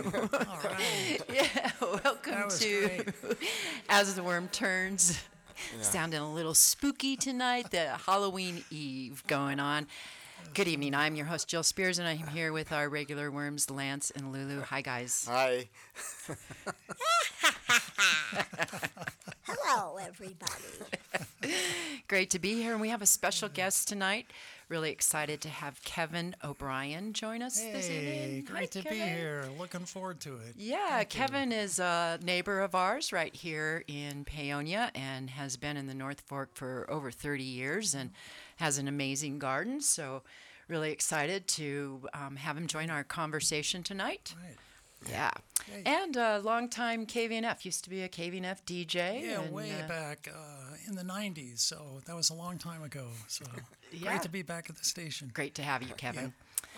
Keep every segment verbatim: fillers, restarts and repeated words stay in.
All right. Yeah, welcome That was to great. As the Worm Turns. Sounding a little spooky tonight, the Halloween Eve going on. Good evening. I'm your host, Jill Spears, and I'm here with our regular worms, Lance and Lulu. Hi, guys. Hi. Hello, everybody. Great to be here, and we have a special guest tonight. Really excited to have Kevin O'Brien join us this Hey, evening. great Hi, to Kevin. be here. Looking forward to it. Yeah, Kevin is a neighbor of ours right here in Paonia and has been in the North Fork for over thirty years and has an amazing garden. So, really excited to um, have him join our conversation tonight. Right. Yeah. Yay. And a longtime K V N F, used to be a K V N F D J. Yeah, and, way uh, back uh, in the nineties, so that was a long time ago. So Yeah. great to be back at the station. Great to have you, Kevin.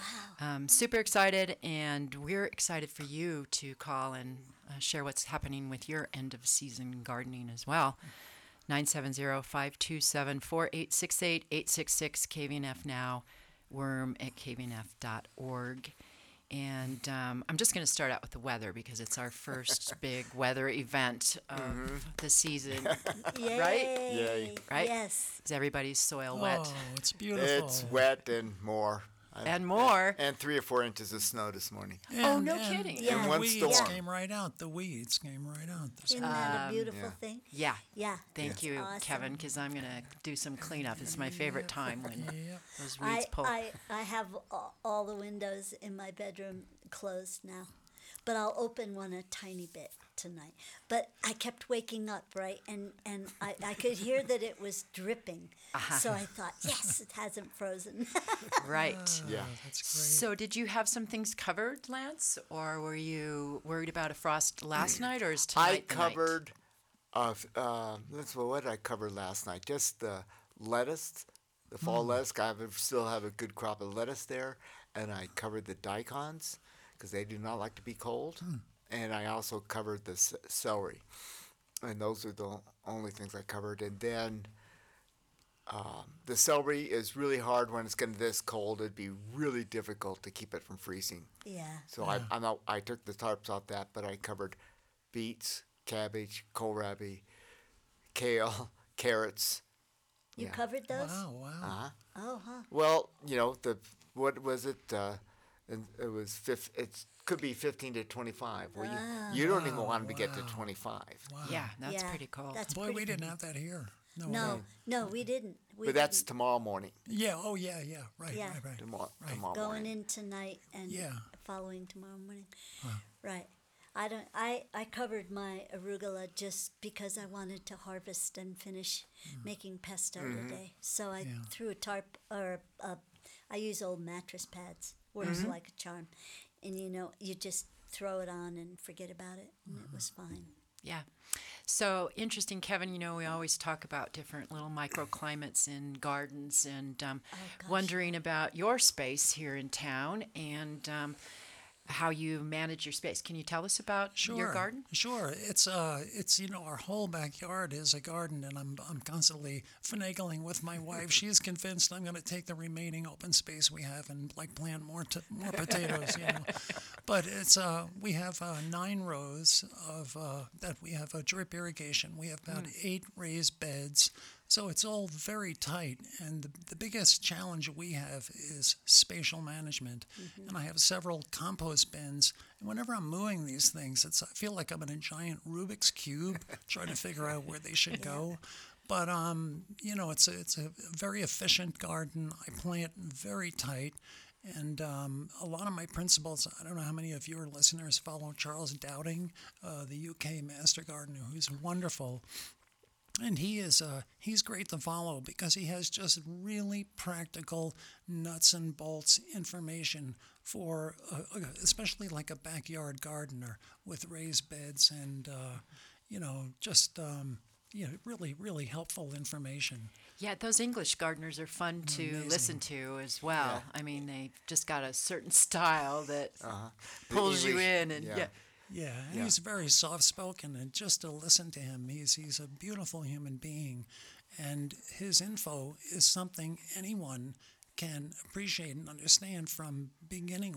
Um, super excited, and we're excited for you to call and uh, share what's happening with your end of season gardening as well. nine seven zero, five two seven, four eight six eight, eight six six K V N F now, worm at k v n f dot org. And um, I'm just going to start out with the weather because it's our first big weather event of the season. Yay. Right? Yay. Right? Yes. Is everybody's soil wet? Oh, it's beautiful. It's wet and more. I- And more. And three or four inches of snow this morning. Oh, And- no and kidding. Yeah. The In one weeds storm. came right out. The weeds came right out. This Isn't that a beautiful yeah. thing? Yeah. Yeah. Thank It's you, awesome. Kevin, because I'm going to do some cleanup. It's my favorite time when Yep. those weeds I, pull. I, I have a- all the windows in my bedroom closed now, but I'll open one a tiny bit tonight. But I kept waking up, right? And, and I, I could hear that it was dripping. So I thought, yes, it hasn't frozen. Right. Yeah. That's great. So, did you have some things covered, Lance, or were you worried about a frost last night, or is tonight I the night? covered, uh, f- uh, let's, well, what did I cover last night? Just the lettuce, the fall lettuce. I have, still have a good crop of lettuce there. And I covered the daikons because they do not like to be cold. And I also covered the c- celery. And those are the only things I covered. And then um, the celery is really hard when it's getting this cold. It'd be really difficult to keep it from freezing. Yeah. So I, I'm not, I took the tarps off that, but I covered beets, cabbage, kohlrabi, kale, carrots. You Yeah. covered those? Wow, wow. Uh-huh. Oh, huh. Well, you know, the what was it? Uh, and it was fif- it could be fifteen to twenty-five. Well, you, you don't even Wow, want them to get to wow. twenty-five. Wow. Yeah, that's Yeah, pretty cool. That's Boy, pretty we didn't have that here. No. No, way. no, we didn't. We But that's didn't. tomorrow morning. Yeah. Oh, yeah, yeah. Right, Yeah. right, right. Tomorrow, Right. tomorrow going morning. in tonight and Yeah. following tomorrow morning. Right. I don't. I, I covered my arugula just because I wanted to harvest and finish making pesto today. So I Yeah. threw a tarp or a, I use old mattress pads. Works like a charm, and you know you just throw it on and forget about it, and it was fine. Yeah. So interesting, Kevin. You know, we always talk about different little microclimates in gardens, and um, Oh, gosh, wondering about your space here in town and um, how you manage your space. Can you tell us about Sure. your garden? Sure. It's uh it's you know our whole backyard is a garden, and I'm I'm constantly finagling with my wife. She's convinced I'm going to take the remaining open space we have and like plant more t- more potatoes, you know. But it's uh we have uh, nine rows of uh, that we have a drip irrigation. We have about eight raised beds. So it's all very tight, and the, the biggest challenge we have is spatial management. And I have several compost bins, and whenever I'm moving these things, it's I feel like I'm in a giant Rubik's cube trying to figure out where they should go. But um, you know, it's a, it's a very efficient garden. I plant very tight. And um, a lot of my principles, I don't know how many of your listeners follow Charles Dowding, uh, the U K master gardener, who's wonderful. And he is uh, he's great to follow because he has just really practical nuts and bolts information for uh, especially like a backyard gardener with raised beds and uh, you know just um, you know really really helpful information. Yeah, those English gardeners are fun to Amazing. listen to as well. I mean, they've just got a certain style that Uh-huh. The pulls you English- in, and yeah. yeah. Yeah, and Yeah. he's very soft-spoken, and just to listen to him, he's he's a beautiful human being, and his info is something anyone can appreciate and understand from beginning with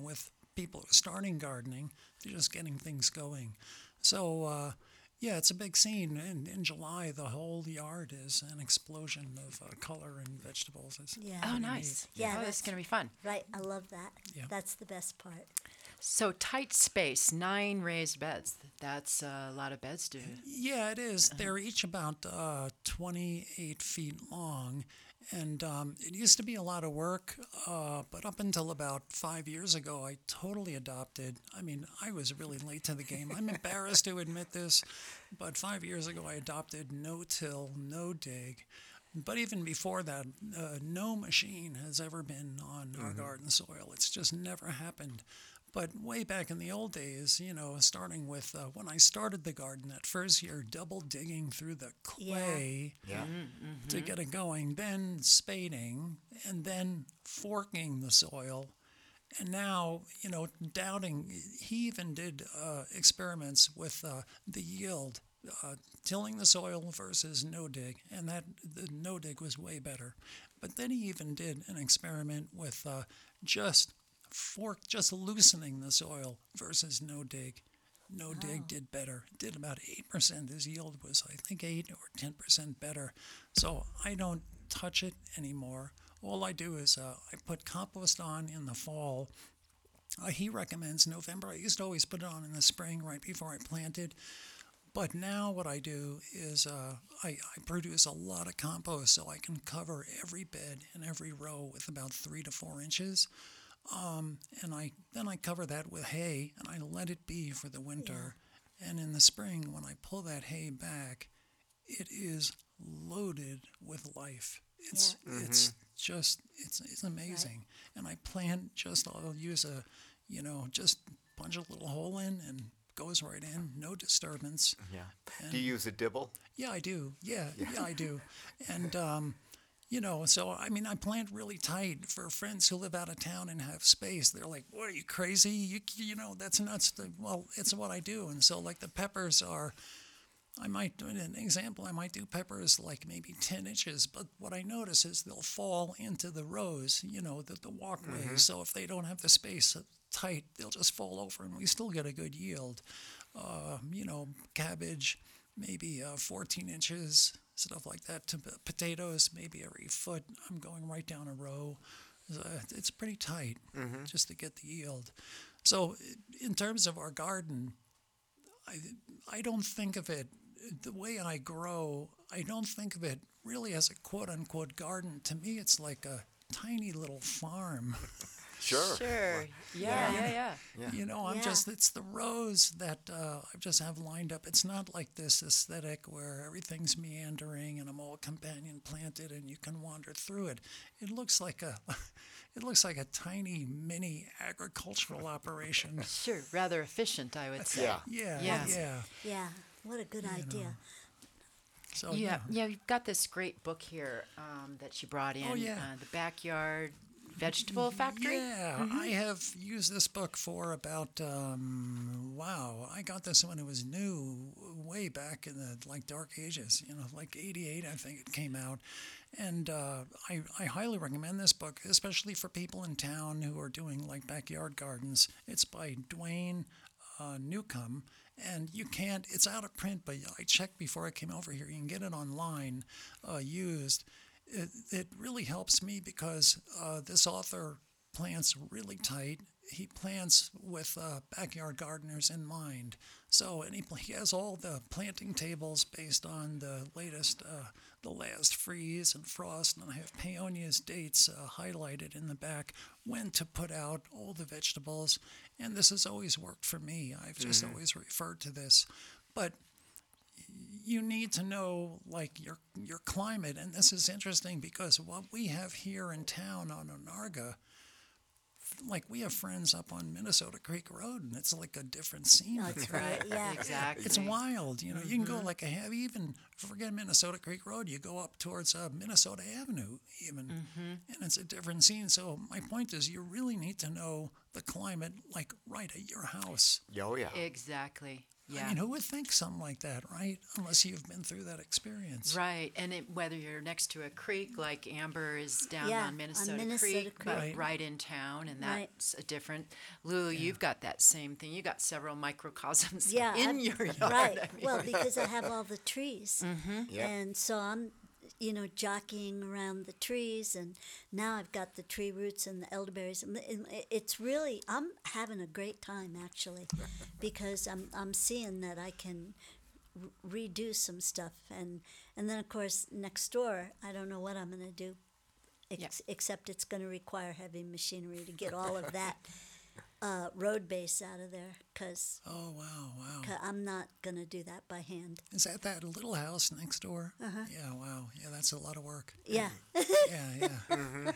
people are starting gardening. They're just getting things going. So, uh, yeah, it's a big scene. In, in July, the whole yard is an explosion of uh, color and vegetables. It's Yeah. Oh, pretty nice. neat. Yeah, Oh, this that's- is going to be fun. Right, I love that. Yeah. That's the best part. So tight space, nine raised beds. That's a lot of beds to. Yeah, it is. They're each about uh, twenty-eight feet long. And um, it used to be a lot of work, uh, but up until about five years ago, I totally adopted. I mean, I was really late to the game. I'm embarrassed to admit this, but five years ago, I adopted no-till, no-dig. But even before that, uh, no machine has ever been on our garden soil. It's just never happened. But way back in the old days, you know, starting with uh, when I started the garden that first year, double digging through the clay Yeah. to get it going, then spading, and then forking the soil. And now, you know, doubting, he even did uh, experiments with uh, the yield, uh, tilling the soil versus no dig, and that the no dig was way better. But then he even did an experiment with uh, just fork, just loosening the soil versus no dig. No dig did better. Did about eight percent. His yield was, I think, eight or ten percent better. So I don't touch it anymore. All I do is uh, I put compost on in the fall. Uh, he recommends November. I used to always put it on in the spring right before I planted. But now what I do is uh, I, I produce a lot of compost so I can cover every bed and every row with about three to four inches. Um, and I then I cover that with hay and I let it be for the winter. And in the spring, when I pull that hay back, it is loaded with life. It's it's just it's it's amazing. And I plant just I'll use a, you know, just punch a little hole in and goes right in, no disturbance. Yeah. Do you use a dibble? Yeah, I do. Yeah, yeah, I do. And um, you know, so I mean, I plant really tight for friends who live out of town and have space. They're like, "What are you crazy? You you know, that's nuts." To, well, it's what I do. And so, like the peppers are, I might do an example. I might do peppers like maybe ten inches, but what I notice is they'll fall into the rows. You know, the the walkways. So if they don't have the space tight, they'll just fall over, and we still get a good yield. Uh, you know, cabbage, maybe uh, fourteen inches, stuff like that. To potatoes, maybe every foot. I'm going right down a row. Uh, it's pretty tight just to get the yield. So, in terms of our garden, I I don't think of it the way I grow. I don't think of it really as a quote unquote garden. To me, it's like a tiny little farm. Sure. Sure. Yeah, yeah, yeah. Yeah. You know, I'm Yeah. just, it's the rows that uh, I just have lined up. It's not like this aesthetic where everything's meandering and I'm all companion planted and you can wander through it. It looks like a, it looks like a tiny mini agricultural operation. Sure. Rather efficient, I would say. Yeah. Yeah, Yeah. yeah. Yeah, what a good idea. So Yeah, yeah. You've got this great book here um, that you brought in. Oh, yeah. Uh, the Backyard Vegetable Factory. Yeah, I have used this book for about, um, wow, I got this when it was new, way back in the, like, dark ages, you know, like eighty-eight, I think it came out. And uh, I, I highly recommend this book, especially for people in town who are doing, like, backyard gardens. It's by Dwayne uh, Newcomb, and you can't, it's out of print, but I checked before I came over here. You can get it online, uh, used. It, it really helps me because uh, this author plants really tight. He plants with uh, backyard gardeners in mind. So, and he, he has all the planting tables based on the latest, uh, the last freeze and frost. And I have Peonia's dates uh, highlighted in the back, when to put out all the vegetables. And this has always worked for me. I've just always referred to this. But you need to know, like, your your climate, and this is interesting because what we have here in town on Onarga, like, we have friends up on Minnesota Creek Road, and it's like a different scene. That's right, yeah. Exactly. It's wild, you know. You can go like a have even forget Minnesota Creek Road. You go up towards uh, Minnesota Avenue, even, and it's a different scene. So my point is, you really need to know the climate, like right at your house. Oh, yeah. Exactly. Yeah. I mean, who would think something like that, right? Unless you've been through that experience. Right, and it, whether you're next to a creek like Amber is down Yeah, on on Minnesota, Minnesota Creek, but Creek. right. Right. in town, and Right. that's a different. Lulu, you've got that same thing. You got several microcosms Yeah, in I've- your yard. Right. I mean, Well, because I have all the trees, Yep. and so I'm, you know, jockeying around the trees, and now I've got the tree roots and the elderberries. And it- it's really, I'm having a great time actually, because I'm I'm seeing that I can r- redo some stuff, and and then of course next door, I don't know what I'm gonna do, ex- except it's going to require heavy machinery to get all of that uh, road base out of there, because Oh, wow, wow. I'm not going to do that by hand. Is that that little house next door? Uh-huh. Yeah, wow. Yeah, that's a lot of work. Yeah. Yeah, yeah.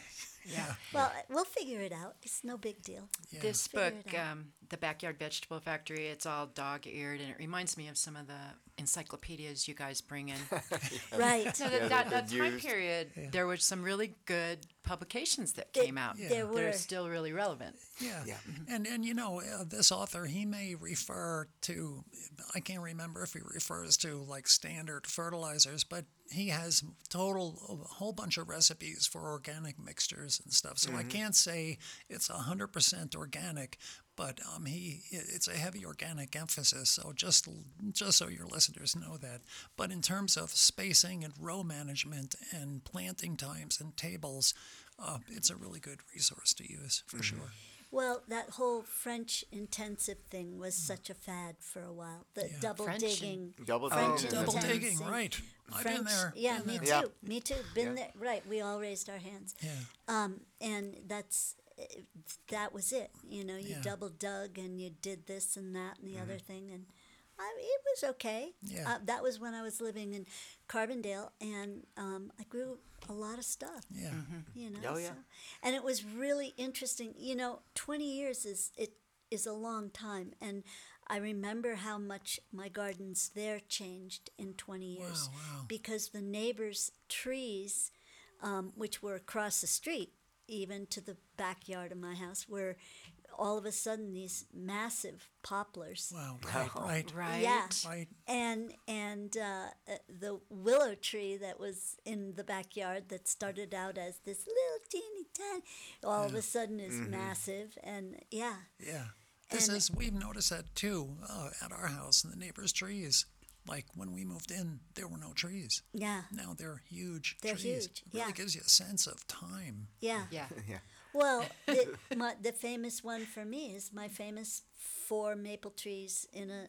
yeah. Well, we'll figure it out. It's no big deal. Yeah. This Figure book, it out. um, The Backyard Vegetable Factory, it's all dog-eared, and it reminds me of some of the encyclopedias you guys bring in. Right. So Yeah, that, that, they've that been time used. period, there were some really good publications that There- came out. Yeah. there They're were. still really relevant. Yeah. Yeah. And and you know, uh, this author, he may refer to, I can't remember if he refers to like standard fertilizers, but he has total a whole bunch of recipes for organic mixtures and stuff. So I can't say it's one hundred percent organic, but um he it- it's a heavy organic emphasis. So just just so your listeners know that. But in terms of spacing and row management and planting times and tables, uh, it's a really good resource to use for sure. Well, that whole French intensive thing was such a fad for a while. The Yeah. double French digging. Double French digging. Double intensive. digging, right. I've French, been there. yeah, been me there. too. Yeah. Me too. Been Yeah. there. Right. We all raised our hands. Yeah. Um, and that's that was it. You know, you Yeah. double dug and you did this and that and the other thing, and I, it was okay. Yeah. Uh, that was when I was living in Carbondale, and um, I grew a lot of stuff. Yeah. You know. Oh, yeah. so- and it was really interesting. You know, twenty years is it is a long time, and I remember how much my gardens there changed in twenty years Wow, wow. because the neighbors' trees, um, which were across the street, even to the backyard of my house, were all of a sudden these massive poplars. Wow. Right. Right. Right? Yeah. Right. And and uh, uh, the willow tree that was in the backyard that started out as this little teeny tiny, all of a sudden is massive, and yeah, Yeah. This And- is we've noticed that too uh, at our house and the neighbors' trees. Like when we moved in, there were no trees. yeah, Now they're huge They're trees. huge, It really yeah. gives you a sense of time. yeah. Yeah. Yeah. Well, the, my, the famous one for me is my famous four maple trees in a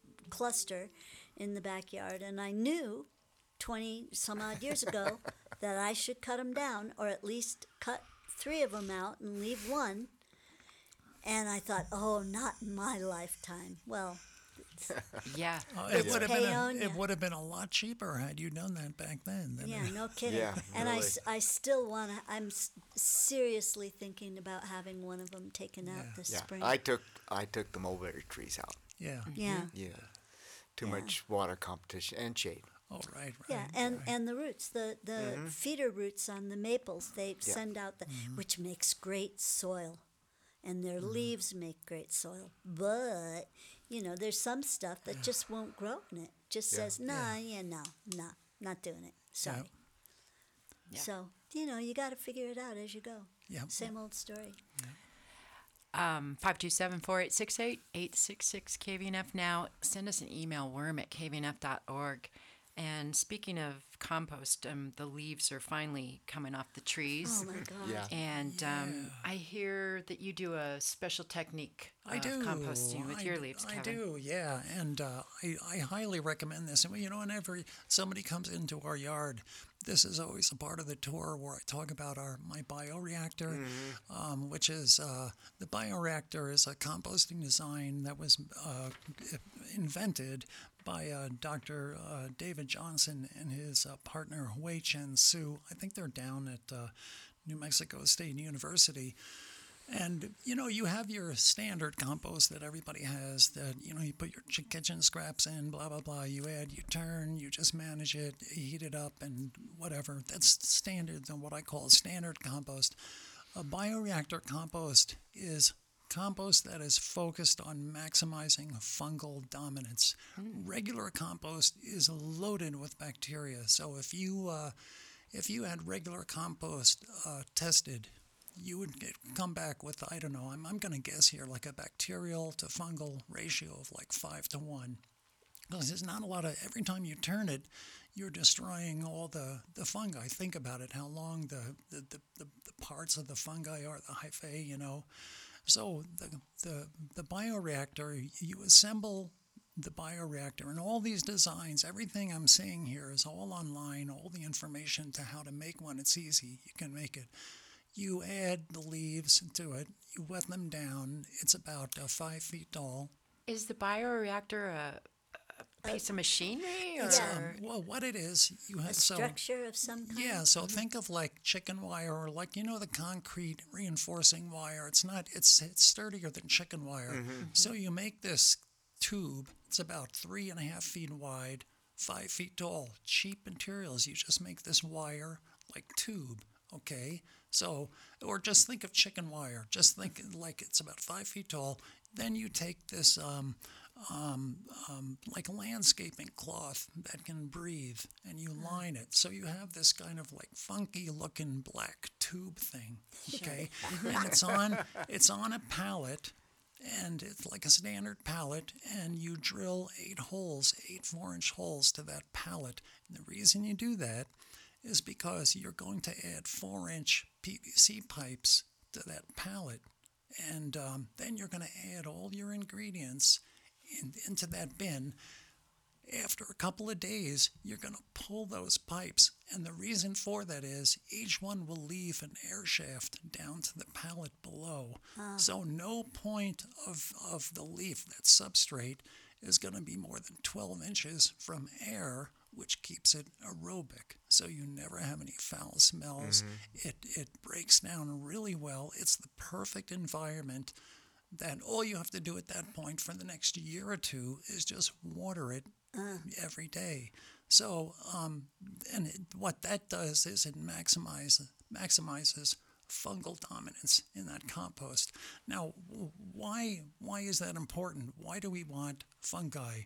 cluster in the backyard, and I knew twenty some odd years ago that I should cut them down, or at least cut three of them out and leave one. And I thought, oh, not in my lifetime. Well, Yeah. Uh, it It's would have been a, payonia. it would have been a lot cheaper had you done that back then. than yeah, it- no kidding. Yeah, and I, really. s- I still want to, I'm s- seriously thinking about having one of them taken out Yeah. this Yeah. spring. I took I took the mulberry trees out. yeah. yeah. Yeah. Too Yeah. much water competition and shade. Oh, right. Right. Yeah, and, right. and the roots, the, the feeder roots on the maples, they Yeah. send out the, which makes great soil, and their leaves make great soil. But you know, there's some stuff that just won't grow in it. Just Yeah. says, nah, yeah, no, no, not doing it. Sorry. Yeah. So you know, you got to figure it out as you go. Yeah. Same old story. Um, five two seven, four eight six eight, eight six six K V N F now. Send us an email, worm at k v n f dot org. And speaking of compost, um, the leaves are finally coming off the trees. Oh my God. Yeah. And um, I hear that you do a special technique I of do. composting with I, your leaves, I Kevin. do, yeah. And uh, I, I highly recommend this. And, you know, whenever somebody comes into our yard, this is always a part of the tour where I talk about our my bioreactor, um, which is uh, the bioreactor is a composting design that was uh, invented by uh, Doctor Uh, David Johnson and his uh, partner Wei Chen Su. I think they're down at uh, New Mexico State University. And, you know, you have your standard compost that everybody has that, you know, you put your ch- kitchen scraps in, blah, blah, blah. You add, you turn, you just manage it, you heat it up and whatever. That's standard and what I call standard compost. A bioreactor compost is compost that is focused on maximizing fungal dominance. Regular compost is loaded with bacteria. So if you uh, if you had regular compost uh, tested, you would get, come back with, I don't know, I'm, I'm going to guess here, like a bacterial to fungal ratio of like five to one. Because there's not a lot of, every time you turn it, you're destroying all the, the fungi. Think about it, how long the, the, the, the, the parts of the fungi are, the hyphae, you know. So the, the, the bioreactor, you assemble the bioreactor, and all these designs, everything I'm saying here is all online, all the information to how to make one. It's easy. You can make it. You add the leaves to it. You wet them down. It's about uh, five feet tall. Is the bioreactor a, a piece of machinery? Or? It's, um, well, what it is, you have A so structure of some kind? yeah. So think of like chicken wire, or like you know the concrete reinforcing wire. It's not. It's it's sturdier than chicken wire. So you make this tube. It's about three and a half feet wide, five feet tall. Cheap materials. You just make this wire like tube. Okay. So, or just think of chicken wire. Just think like it's about five feet tall. Then you take this um, um, um, like landscaping cloth that can breathe, and you line it. So you have this kind of like funky looking black tube thing. Okay, and it's on it's on a pallet, and it's like a standard pallet, and you drill eight holes, eight four-inch holes to that pallet. And the reason you do that is because you're going to add four-inch P V C pipes to that pallet, and um, then you're going to add all your ingredients in, into that bin. After a couple of days, you're going to pull those pipes, and the reason for that is each one will leave an air shaft down to the pallet below. So no point of, of the leaf, that substrate, is going to be more than twelve inches from air, which keeps it aerobic. So you never have any foul smells. It, it breaks down really well. It's the perfect environment that all you have to do at that point for the next year or two is just water it every day. So, um, and it, what that does is it maximize, maximizes fungal dominance in that compost. Now, why why is that important? Why do we want fungi?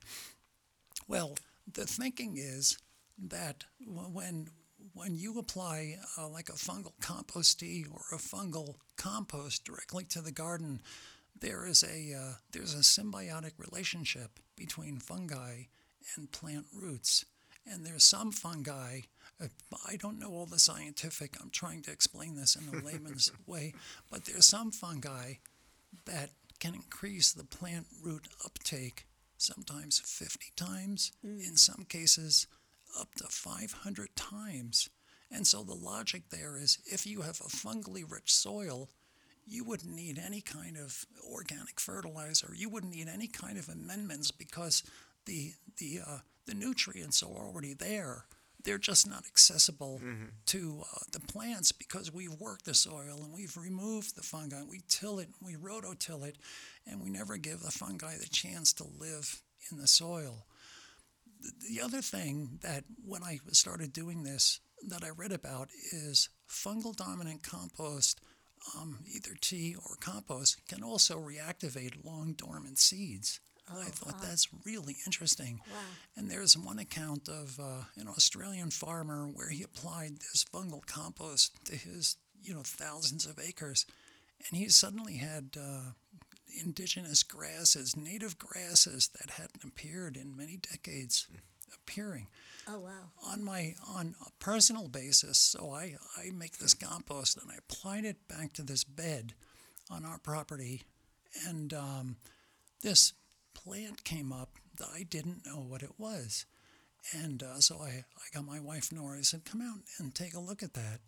Well, the thinking is that when when you apply uh, like a fungal compost tea or a fungal compost directly to the garden, there is a uh, there's a symbiotic relationship between fungi and plant roots. And there's some fungi, uh, I don't know all the scientific, I'm trying to explain this in a layman's way, but there's some fungi that can increase the plant root uptake sometimes fifty times, in some cases up to five hundred times. And so the logic there is if you have a fungally rich soil, you wouldn't need any kind of organic fertilizer. You wouldn't need any kind of amendments because the the uh, the nutrients are already there. They're just not accessible mm-hmm. to uh, the plants because we've worked the soil and we've removed the fungi. We till it, we rototill it, and we never give the fungi the chance to live in the soil. The, the other thing that when I started doing this that I read about is fungal dominant compost, um, either tea or compost, can also reactivate long dormant seeds. Oh, I thought wow. that's really interesting. Wow. And there's one account of uh, an Australian farmer where he applied this fungal compost to his, you know, thousands of acres, and he suddenly had uh, indigenous grasses, native grasses that hadn't appeared in many decades, appearing. Oh wow! On my on a personal basis, so I I make this compost and I applied it back to this bed on our property, and um, this plant came up that I didn't know what it was. And uh, so I, I got my wife Nora, I said, come out and take a look at that.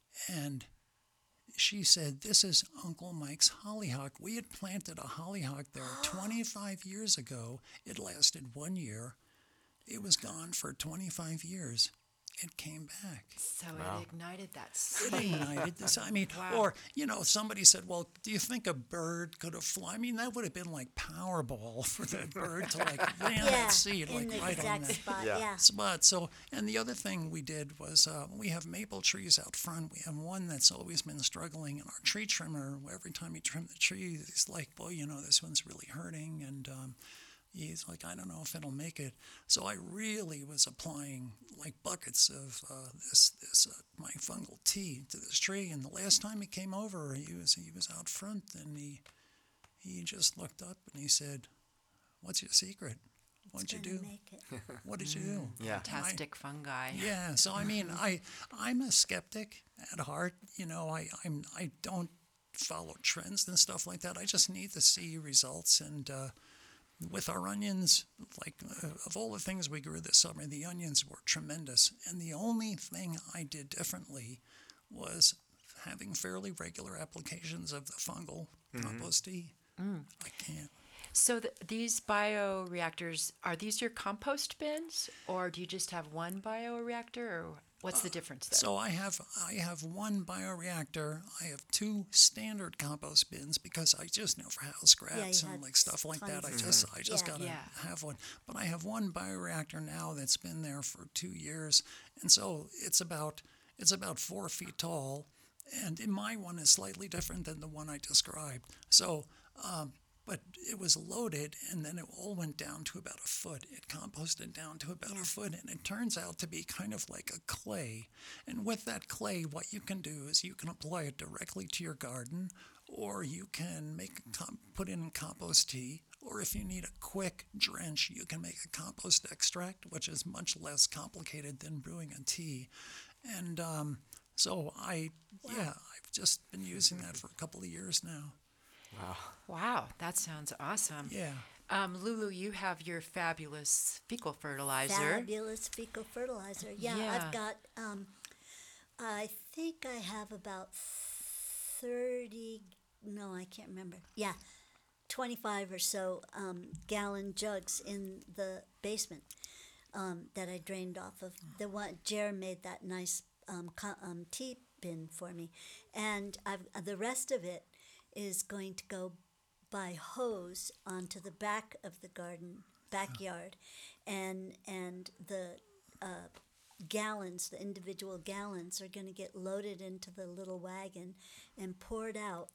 And she said, this is Uncle Mike's hollyhock. We had planted a hollyhock there twenty-five years ago. It lasted one year. It was gone for twenty-five years. it came back. So Wow. it ignited that It seed. ignited this. I mean, Wow. or you know, somebody said, "Well, do you think a bird could have flown?" I mean, that would have been like Powerball for that bird to like land Yeah, that seed in like the right on exact that spot. Yeah. Yeah. spot. So, and the other thing we did was uh, we have maple trees out front. We have one that's always been struggling, and our tree trimmer, every time he trimmed the tree, he's like, "Well, you know, this one's really hurting," and um, he's like, "I don't know if it'll make it." So I really was applying like buckets of uh, this this uh, my fungal tea to this tree. And the last time he came over, he was he was out front, and he he just looked up and he said, "What's your secret? What'd you Gonna do? make it. What did you do?" Yeah. Fantastic fungi. Yeah, so I mean, I I'm a skeptic at heart. You know, I I'm I don't follow trends and stuff like that. I just need to see results. And uh, with our onions, like uh, of all the things we grew this summer, the onions were tremendous. And the only thing I did differently was having fairly regular applications of the fungal compost tea. I can't. So th- these bioreactors, are these your compost bins, or do you just have one bioreactor, or what's the difference there? So I have I have one bioreactor. I have two standard compost bins because I just know for house scraps you and had like stuff like that. I tons of just them. I just Yeah. gotta Yeah. have one. But I have one bioreactor now that's been there for two years, and so it's about it's about four feet tall, and in my one is slightly different than the one I described. So. Um, but it was loaded, and then it all went down to about a foot. It composted down to about a foot, and it turns out to be kind of like a clay. And with that clay, what you can do is you can apply it directly to your garden, or you can make a com- put in compost tea, or if you need a quick drench, you can make a compost extract, which is much less complicated than brewing a tea. And um, so I, yeah, I've just been using that for a couple of years now. Wow, that sounds awesome. Yeah. Um, Lulu, you have your fabulous fecal fertilizer. Fabulous fecal fertilizer. Yeah, Yeah. I've got. Um, I think I have about thirty. No, I can't remember. Yeah, twenty-five or so um, gallon jugs in the basement um, that I drained off of. The one Jer made that nice um, co- um, tea bin for me, and I've the rest of it is going to go by hose onto the back of the garden backyard, and and the uh, gallons, the individual gallons, are going to get loaded into the little wagon and poured out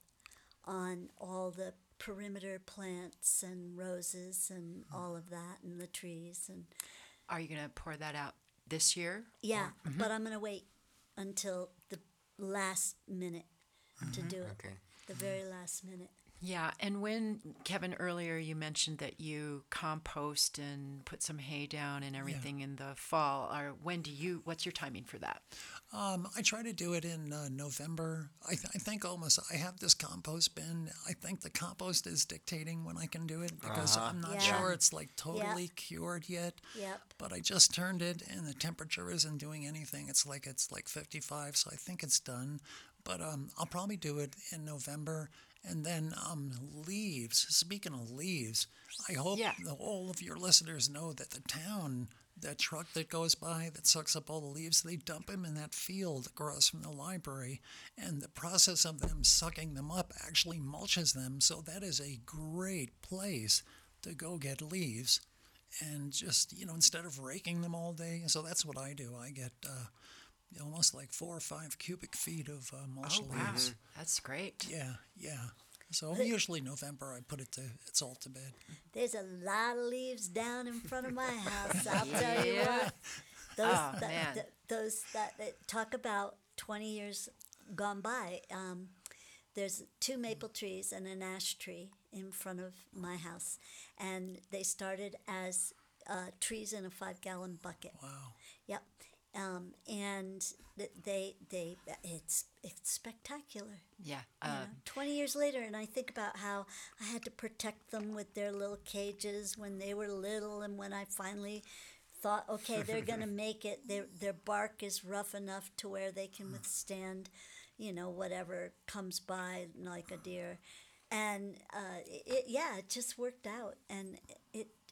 on all the perimeter plants and roses and all of that, and the trees. And Are you going to pour that out this year? yeah, but I'm going to wait until the last minute to do it. Okay. The very last minute. Yeah, and when, Kevin, earlier you mentioned that you compost and put some hay down and everything in the fall. Or when do you, what's your timing for that? Um, I try to do it in uh, November. I, th- I think almost I have this compost bin. I think the compost is dictating when I can do it because I'm not Yeah. sure it's like totally cured yet. Yep. But I just turned it, and the temperature isn't doing anything. It's like it's like fifty-five, so I think it's done. But um, I'll probably do it in November. And then um, leaves. Speaking of leaves, I hope Yeah. that all of your listeners know that the town, that truck that goes by that sucks up all the leaves, they dump them in that field across from the library. And the process of them sucking them up actually mulches them. So that is a great place to go get leaves. And just, you know, instead of raking them all day. So that's what I do. I get uh, almost like four or five cubic feet of uh, mulch Oh, wow. leaves. That's great. Yeah, yeah. So usually November I put it to it's all to bed. There's a lot of leaves down in front of my house. I'll tell you Yeah. what. Those Oh, that, man. that- those that, that talk about twenty years gone by. Um, there's two maple trees and an ash tree in front of my house, and they started as uh, trees in a five-gallon bucket. Wow. Yep. Um, and th- they they it's it's spectacular. Yeah. You know, Uh, twenty years later, and I think about how I had to protect them with their little cages when they were little, and when I finally thought, okay, they're going to make it. Their their bark is rough enough to where they can withstand, you know, whatever comes by like a deer, and uh, it, yeah, it just worked out, and it it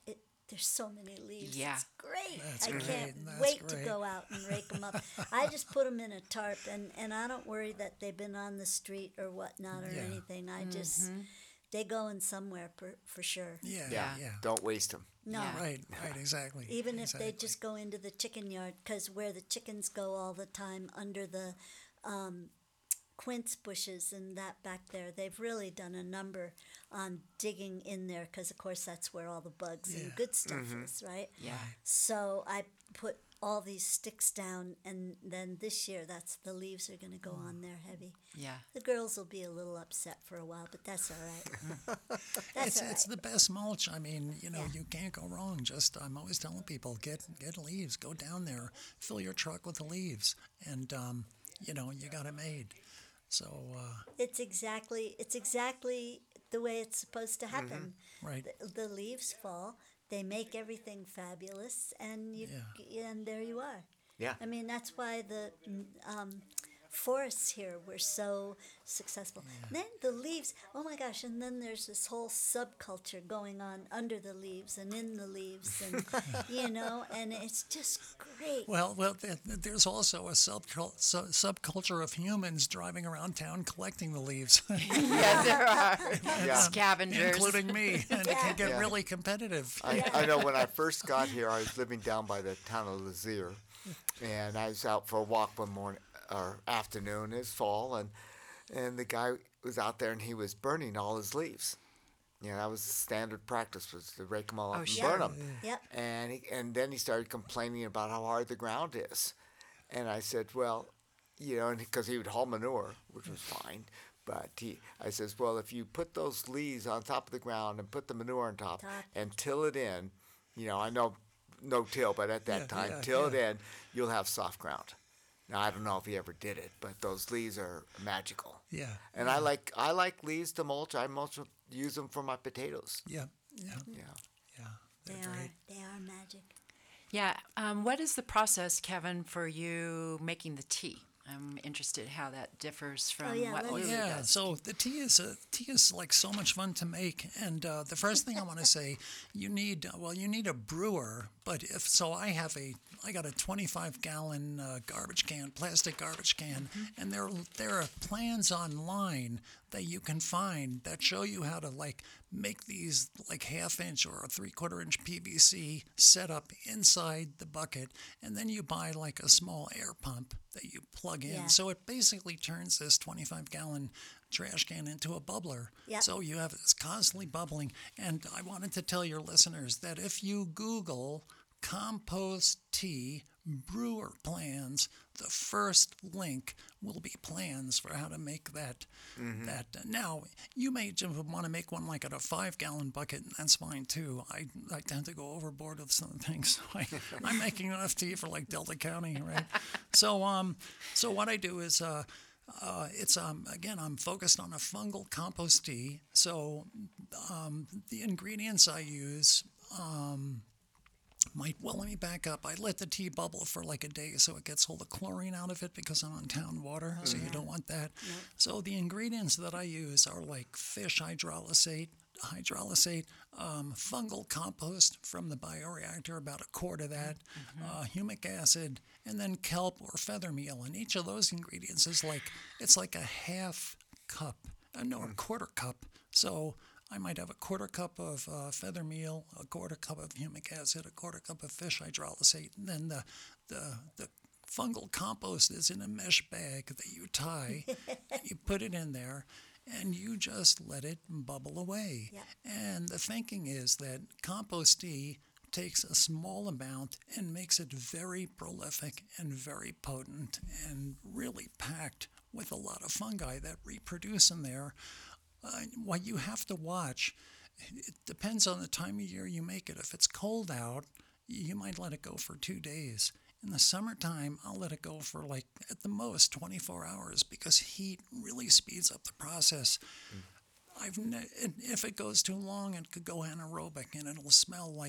there's so many leaves. Yeah. It's great. That's I great. can't That's wait great. to go out and rake them up. I just put them in a tarp, and, and I don't worry that they've been on the street or whatnot or Yeah. anything. I just, they go in somewhere for, for sure. Yeah, Yeah. yeah. Don't waste them. No. Yeah. Right, right, exactly. Even if they exactly. just go into the chicken yard, because where the chickens go all the time under the um, quince bushes and that back there, they've really done a number on digging in there, because of course that's where all the bugs and Yeah. good stuff is, right? Yeah. So I put all these sticks down, and then this year that's the leaves are going to go on there heavy. Yeah. The girls will be a little upset for a while, but that's all right. That's It's all right. it's the best mulch. I mean, you know, Yeah. you can't go wrong. Just I'm always telling people, get get leaves. Go down there, fill your truck with the leaves, and um, you know, you got it made. So uh, It's exactly it's exactly the way it's supposed to happen. right. The, the leaves fall, they make everything fabulous, and you and there you are. Yeah. I mean, that's why the mm, um, forests here were so successful. Then the leaves, oh my gosh, and then there's this whole subculture going on under the leaves and in the leaves, and you know, and it's just great. Well, well, th- th- there's also a subcul- su- subculture of humans driving around town collecting the leaves, Yeah, there are Yeah. scavengers. including me, and it can get Yeah. really competitive. I, I know when I first got here, I was living down by the town of Lazier, and I was out for a walk one morning or afternoon. It's fall, and and the guy was out there, and he was burning all his leaves. You know, that was standard practice, was to rake them all up Oh, and sure. burn them. Yep. And he, and then he started complaining about how hard the ground is, and I said, well, you know, because he would haul manure, which was fine. But he, I says, well, if you put those leaves on top of the ground and put the manure on top, Top. and till it in, you know, I know no till, but at that Yeah, time, yeah, till yeah. it in, you'll have soft ground. Now I don't know if he ever did it, but those leaves are magical. Yeah, And I like I like leaves to mulch. I mulch use them for my potatoes. yeah, yeah, Yeah. yeah. They They're are great. they are magic. Yeah. Um, what is the process, Kevin, for you making the tea? I'm interested how that differs from yeah, what let's- Lily Yeah, does. so the tea is a, tea is like so much fun to make, and uh, the first thing I want to say, you need well, you need a brewer. But if so, I have a I got a twenty-five gallon uh, garbage can, plastic garbage can, and there there are plans online that you can find that show you how to like make these like half inch or a three quarter inch P V C setup inside the bucket, and then you buy like a small air pump that you plug in. Yeah. So it basically turns this twenty-five gallon trash can into a bubbler. Yep. So you have it's constantly bubbling. And I wanted to tell your listeners that if you Google compost tea brewer plans, the first link will be plans for how to make that. That now you may just want to make one like at a five gallon bucket, and that's fine too. I I tend to go overboard with some things. So I, I'm making enough tea for like Delta County, right? So um, so what I do is uh. Uh, it's um again I'm focused on a fungal compost tea. So um, the ingredients I use um, might well let me back up. I let the tea bubble for like a day so it gets all the chlorine out of it because I'm on town water, so you don't want that. So the ingredients that I use are like fish hydrolysate, hydrolysate, um, fungal compost from the bioreactor, about a quart of that, uh, humic acid, and then kelp or feather meal. And each of those ingredients is like it's like a half cup, uh, no, a quarter cup. So I might have a quarter cup of uh, feather meal, a quarter cup of humic acid, a quarter cup of fish hydrolysate, and then the the the fungal compost is in a mesh bag that you tie, and you put it in there, and you just let it bubble away. Yeah. And the thinking is that compost tea takes a small amount and makes it very prolific and very potent and really packed with a lot of fungi that reproduce in there. Uh, what you have to watch, it depends on the time of year you make it. If it's cold out, you might let it go for two days. In the summertime, I'll let it go for like at the most twenty-four hours because heat really speeds up the process. I've ne- and if it goes too long, it could go anaerobic and it'll smell like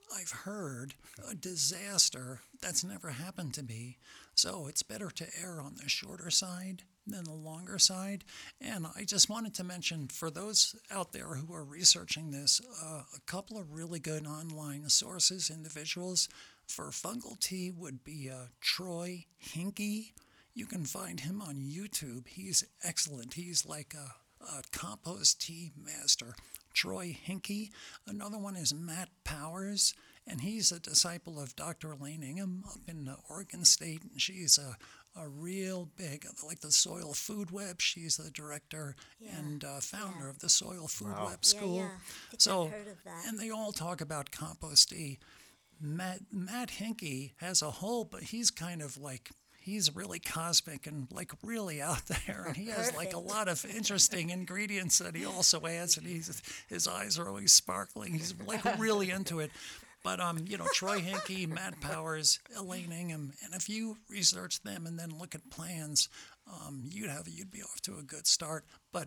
I've heard a disaster that's never happened to me. So it's better to err on the shorter side than the longer side. And I just wanted to mention for those out there who are researching this, uh, a couple of really good online sources, individuals for fungal tea would be uh, Troy Hinkie. You can find him on YouTube. He's excellent. He's like a, a compost tea master. Troy Hinkie. Another one is Matt Powers, and he's a disciple of Doctor Elaine Ingham up in uh, Oregon State, and she's a, a real big, like the Soil Food Web. She's the director Yeah, and uh, founder yeah. of the Soil Food Wow. Web Yeah, School. yeah. I think so, I've heard of that. and they all talk about compost tea. Matt Matt Hinkie has a whole, but he's kind of like he's really cosmic and like really out there, and he has like a Perfect. lot of interesting ingredients that he also adds, and he's his eyes are always sparkling. He's like really into it. But um, you know, Troy Hinkie, Matt Powers, Elaine Ingham, and if you research them and then look at plans, um, you'd have you'd be off to a good start. But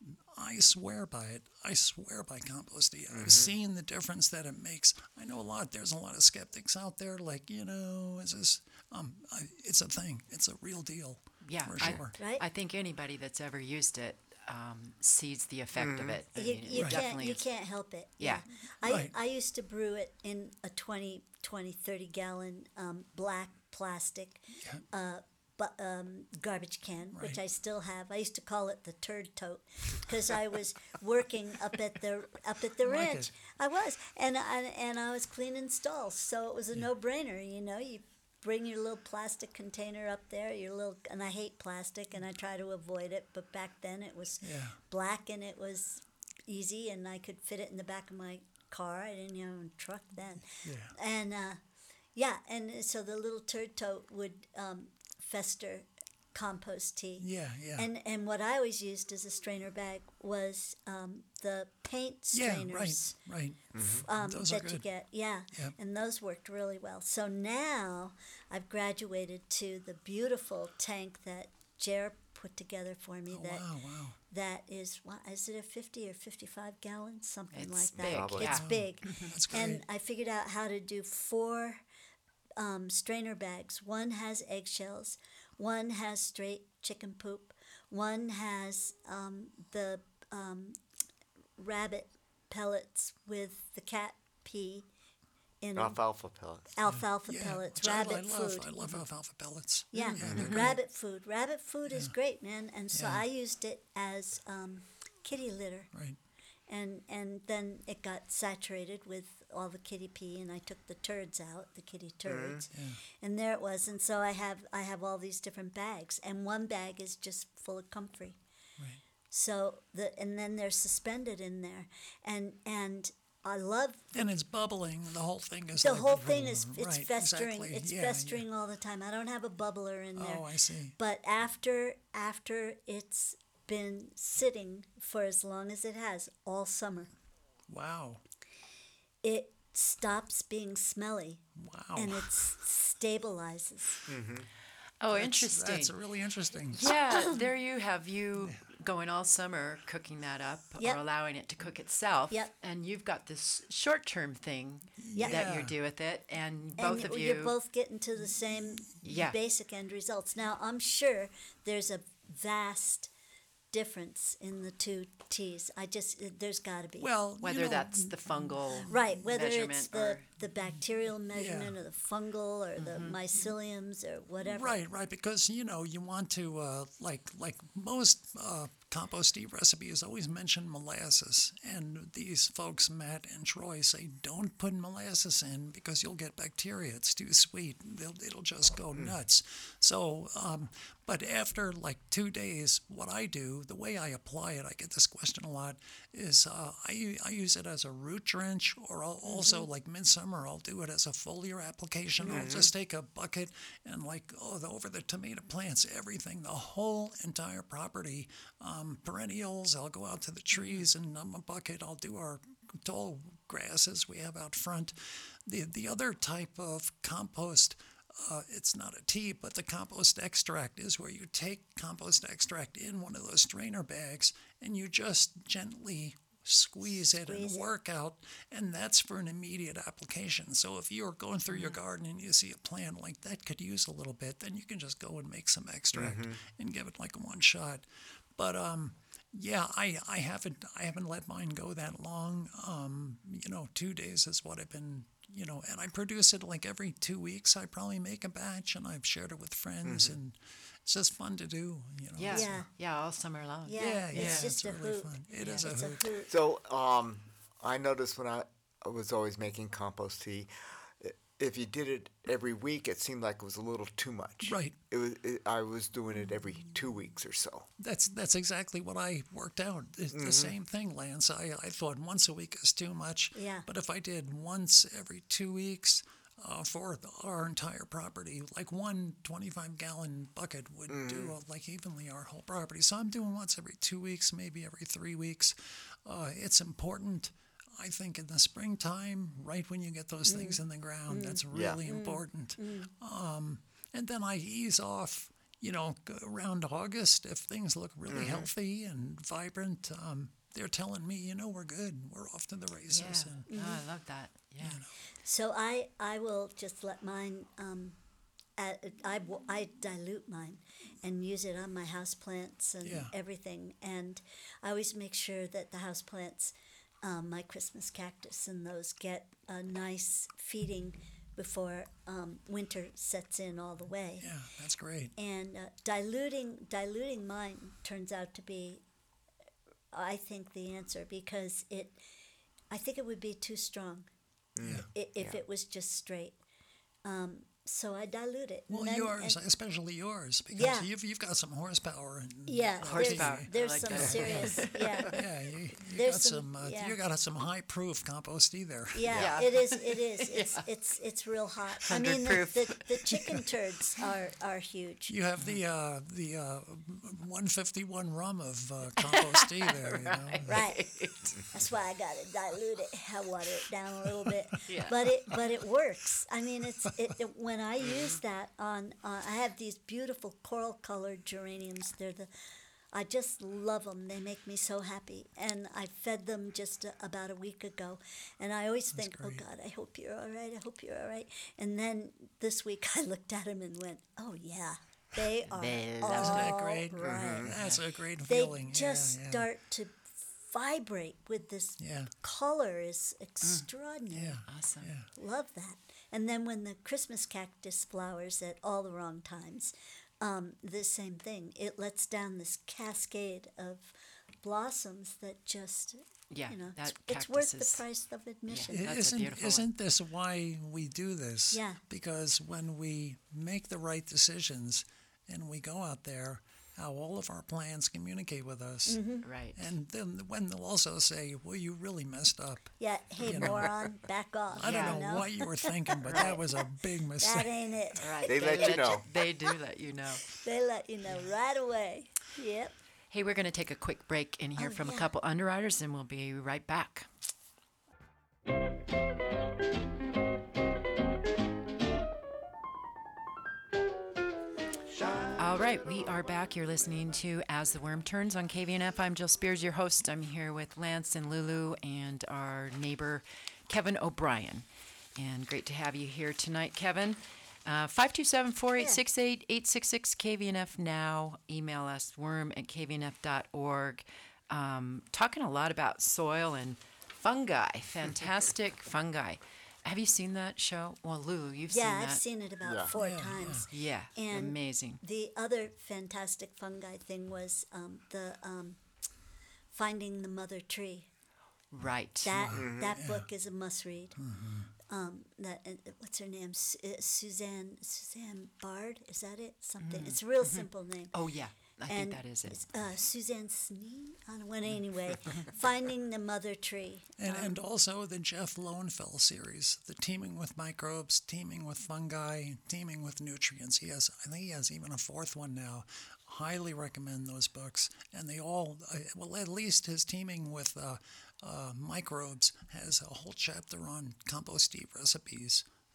I swear by it. I swear by compost tea. I've seen the difference that it makes. I know a lot. There's a lot of skeptics out there. Like, you know, is this? Um, I, it's a thing. It's a real deal. Yeah, for I, sure. Right? I think anybody that's ever used it um, sees the effect of it. I You, mean, it you can't definitely you is. can't help it. Yeah. I, Right. I used to brew it in a twenty, twenty, thirty gallon um, black plastic uh, bu- um, garbage can, which Right. I still have. I used to call it the turd tote because I was working up at the up at the Like ranch. it. I was, and I, and I was cleaning stalls, so it was a no brainer. You know, you bring your little plastic container up there, your little, and I hate plastic, and I try to avoid it. But back then it was Yeah. black, and it was easy, and I could fit it in the back of my car. I didn't have a truck then, Yeah. and uh, yeah, and so the little turd tote would um, fester compost tea. Yeah. Yeah. And and what I always used as a strainer bag was um, the paint yeah. strainers Right. Right. um, Those are that you good. get. Yeah, Yep. and those worked really well. So now I've graduated to the beautiful tank that Jer put together for me. Oh, that wow. Wow. that is what is it a fifty or fifty-five gallons, something It's like that. big, Probably. It's yeah. big. That's great. And I figured out how to do four um, strainer bags. One has eggshells, one has straight chicken poop, one has um, the um, rabbit pellets with the cat pee in 'em. Alfalfa pellets. Alfalfa yeah. pellets, which I- rabbit I, love. food. I love alfalfa pellets. Yeah, they're great. rabbit food. Rabbit food is great, man. And so Yeah. I used it as um, kitty litter. Right. And and then it got saturated with all the kitty pee, and I took the turds out, the kitty turds, and there it was. And so I have I have all these different bags, and one bag is just full of comfrey. Right. So the and then they're suspended in there, and and I love And it's bubbling. The whole thing is the like, whole thing is it's right, festering. exactly. It's Yeah, festering all the time. I don't have a bubbler in Yeah. there. Oh, I see. But after after it's been sitting for as long as it has all summer, Wow. it stops being smelly Wow. and it s- stabilizes. Oh, That's- interesting. That's really interesting. Yeah, there you have you going all summer cooking that up Yep. or allowing it to cook itself. Yep. And you've got this short-term thing Yep. that you Yeah. do with it, and And both y- of you're you. both getting to the same Yeah. basic end results. Now, I'm sure there's a vast difference in the two teas. I just, there's got to be. Well, you whether know, that's the fungal Right, whether it's measurement the, or the bacterial measurement or the fungal or the myceliums or whatever. Right, right, because you know you want to uh, like like most uh, compost tea recipes always mention molasses, and these folks Matt and Troy say don't put molasses in because you'll get bacteria. It's too sweet. They'll, it'll just go nuts. So, um, but after like two days, what I do, the way I apply it, I get this question a lot, is uh, I u- I use it as a root drench, or I'll also like midsummer I'll do it as a foliar application. I'll just take a bucket and like oh the, over the tomato plants, everything, the whole entire property, um, perennials. I'll go out to the trees and um, a bucket. I'll do our tall grasses we have out front. The the other type of compost. Uh, it's not a tea, but the compost extract is where you take compost extract in one of those strainer bags and you just gently squeeze it Squeeze and it. work out, and that's for an immediate application. So if you're going through your garden and you see a plant like that could use a little bit, then you can just go and make some extract and give it like a one shot. But um, yeah, I, I haven't I haven't let mine go that long. Um, you know, two days is what I've been. You know, and I produce it like every two weeks. I probably make a batch, and I've shared it with friends, and it's just fun to do. You know. Yeah. Yeah. Yeah. All summer long. Yeah, Yeah, it's yeah, just it's a really hoot. fun. It yeah, is a it's hoot. a hoot. So um, I noticed when I, I was always making compost tea, i- if you did it every week, it seemed like it was a little too much. Right. It was. It, I was doing it every two weeks or so. That's that's exactly what I worked out. It's the same thing, Lance. I, I thought once a week is too much. Yeah. But if I did once every two weeks uh, for the, our entire property, like one twenty-five gallon bucket would do uh, like evenly our whole property. So I'm doing once every two weeks, maybe every three weeks. Uh, it's important. I think in the springtime, right when you get those things in the ground, that's Yeah. really important. Um, and then I ease off, you know, g- around August if things look really healthy and vibrant. Um, they're telling me, you know, we're good. We're off to the races. Yeah. And, Oh, I love that. Yeah. So I I will just let mine. Um, at, I w- I dilute mine, and use it on my house plants and Yeah. everything. And I always make sure that the house plants, um, my Christmas cactus and those, get a nice feeding before um, winter sets in all the way. yeah, that's great. And uh, diluting diluting mine turns out to be, I think, the answer, because it, I think it would be too strong Yeah. i- if it was just straight. Um, so I dilute it. Well, And then- yours, and- especially yours, because Yeah. you've you've got some horsepower. And yeah, Horsepower. there's, there's I like some that. serious, yeah, Yeah, you, you There's got some- some. uh, yeah. You got some high proof compostee there. yeah, Yeah. it is, it is, it's it's it's real hot. I mean, the, proof. the, the chicken turds are are huge. You have the uh, the uh, one fifty-one rum of uh, compostee there. You know. Right. That's why I got to dilute it. I water it down a little bit. Yeah. But it but it works. I mean, it's it, it when I use that on uh, I have these beautiful coral colored geraniums. They're the I just love them. They make me so happy. And I fed them just a, about a week ago. And I always think, oh great. God, I hope you're all right. I hope you're all right. And then this week I looked at them and went, oh yeah, they are They all love Isn't that great? right. That's a great They feeling. just yeah, yeah. start to vibrate with this Yeah. color is extraordinary. Yeah. Awesome. Love that. And then when the Christmas cactus flowers at all the wrong times, um, the same thing. It lets down this cascade of blossoms that just, Yeah, you know, that it's, it's worth cactus the is- price of admission. Yeah. That's a isn't beautiful one. isn't this why we do this? Yeah. Because when we make the right decisions and we go out there, how all of our plans communicate with us, Mm-hmm. Right. and then when they'll also say, "Well, you really messed up. Yeah, hey, You know. moron, back off. I don't you know know? what you were thinking, but that was a big That mistake." ain't it. Right. They let you know. They do let you know. They let you know right away. Yep. Hey, we're going to take a quick break and hear Oh, from a yeah. couple underwriters, and we'll be right back. All right, we are back. You're listening to As the Worm Turns on K V N F. I'm Jill Spears, your host. I'm here with Lance and Lulu and our neighbor, Kevin O'Brien. And great to have you here tonight, Kevin. Uh, five two seven, four eight six eight, eight six six K V N F now. Email us, worm at k v n f dot org. Um, talking a lot about soil and fungi. Fantastic fungi. Have you seen that show? Well, Lulu, you've Yeah, seen I've that. seen it about Yeah. four Yeah, times. Yeah, And amazing. The other fantastic fungi thing was um, the um, Finding the Mother Tree. Right. That that book is a must read. Um, that uh, what's her name? Su- uh, Suzanne Suzanne Bard. Is that it? Something. It's a real simple name. Oh, yeah. I and think that is it. it's, Uh, Suzanne Snee. I don't know. Anyway, Finding the Mother Tree. And, and also the Jeff Lowenfeld series, the teaming with microbes, teaming with fungi, teaming with nutrients. He has, I think he has even a fourth one now. Highly recommend those books. And they all, uh, well, at least his teaming with uh, uh, microbes has a whole chapter on compostee recipes.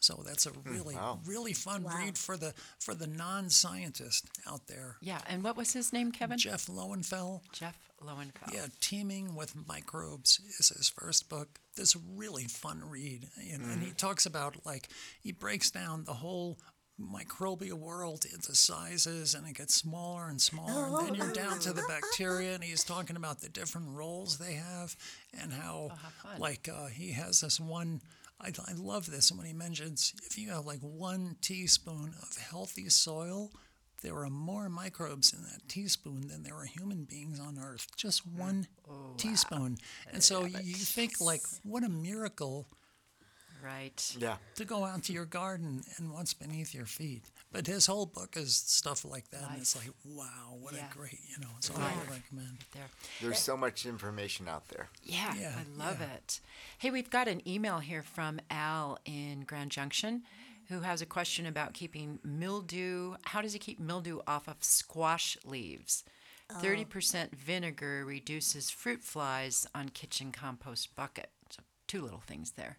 So that's a really, wow. really fun Wow. read for the for the non-scientist out there. Yeah, and what was his name, Kevin? Jeff Lowenfeld. Jeff Lowenfeld. Yeah, Teeming with Microbes is his first book. This really fun read, you know, and he talks about like he breaks down the whole microbial world into sizes, and it gets smaller and smaller, and then you're down to the bacteria, and he's talking about the different roles they have and how, how fun. like, uh, he has this one. I, I love this when he mentions if you have like one teaspoon of healthy soil, there are more microbes in that teaspoon than there are human beings on Earth. Just one teaspoon. And so you think, like, what a miracle Right. Yeah. to go out to your garden and what's beneath your feet. But his whole book is stuff like that. And it's like, wow, what Yeah. a great, you know, so I highly recommend. There. There's so much information out there. Yeah, Yeah, I love yeah. it. Hey, we've got an email here from Al in Grand Junction who has a question about keeping mildew. How does he keep mildew off of squash leaves? thirty percent vinegar reduces fruit flies on kitchen compost bucket. So two little things there.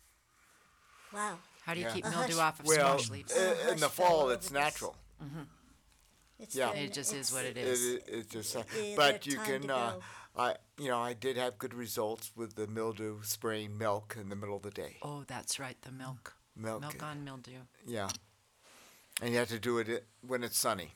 Wow. How do you Yeah. keep A mildew hush- off of Well, squash leaves? i- in the Hush fell fall, over it's this. natural. It's Yeah. very- It just is it's- what it It, is. it, it just, uh, Yeah, but their you time can, to uh, go. I, you know, I did have good results with the mildew spraying milk in the middle of the day. Oh, that's right, the milk. Milk. Milk on mildew. Yeah. And you have to do it i- when it's sunny.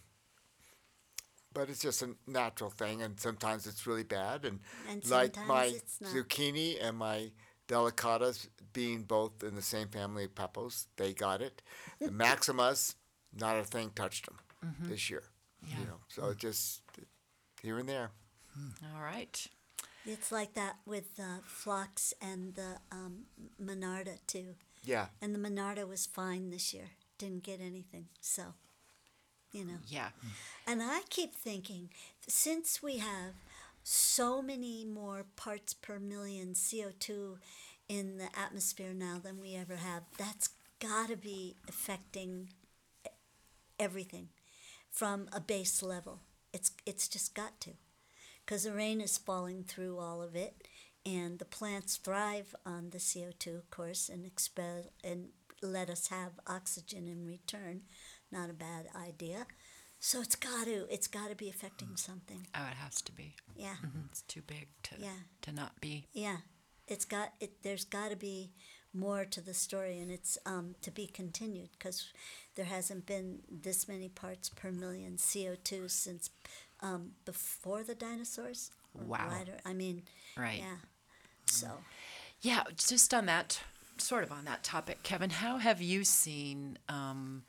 But it's just a natural thing, and sometimes it's really bad. And, And like sometimes my it's not. zucchini and my delicatas being both in the same family of peppos, they got it. The maximas, not a thing touched them this year. Yeah. You know, so it just here and there. All right. It's like that with uh, phlox and the um, Monarda too. Yeah. And the Monarda was fine this year. Didn't get anything. So, you know. Yeah. And I keep thinking, since we have so many more parts per million C O two in the atmosphere now than we ever have, that's got to be affecting e- everything from a base level. It's it's just got to, because the rain is falling through all of it, and the plants thrive on the C O two, of course, and expel and let us have oxygen in return. Not a bad idea. So it's got to it's got to be affecting something. Oh, it has to be. Yeah, It's too big to Yeah. to not be. yeah. It's got it. There's got to be more to the story, and it's um, to be continued, because there hasn't been this many parts per million C O two since um, before the dinosaurs. or Wow. Later. I mean, Right. yeah. So Yeah, just on that, sort of on that topic, Kevin, how have you seen um,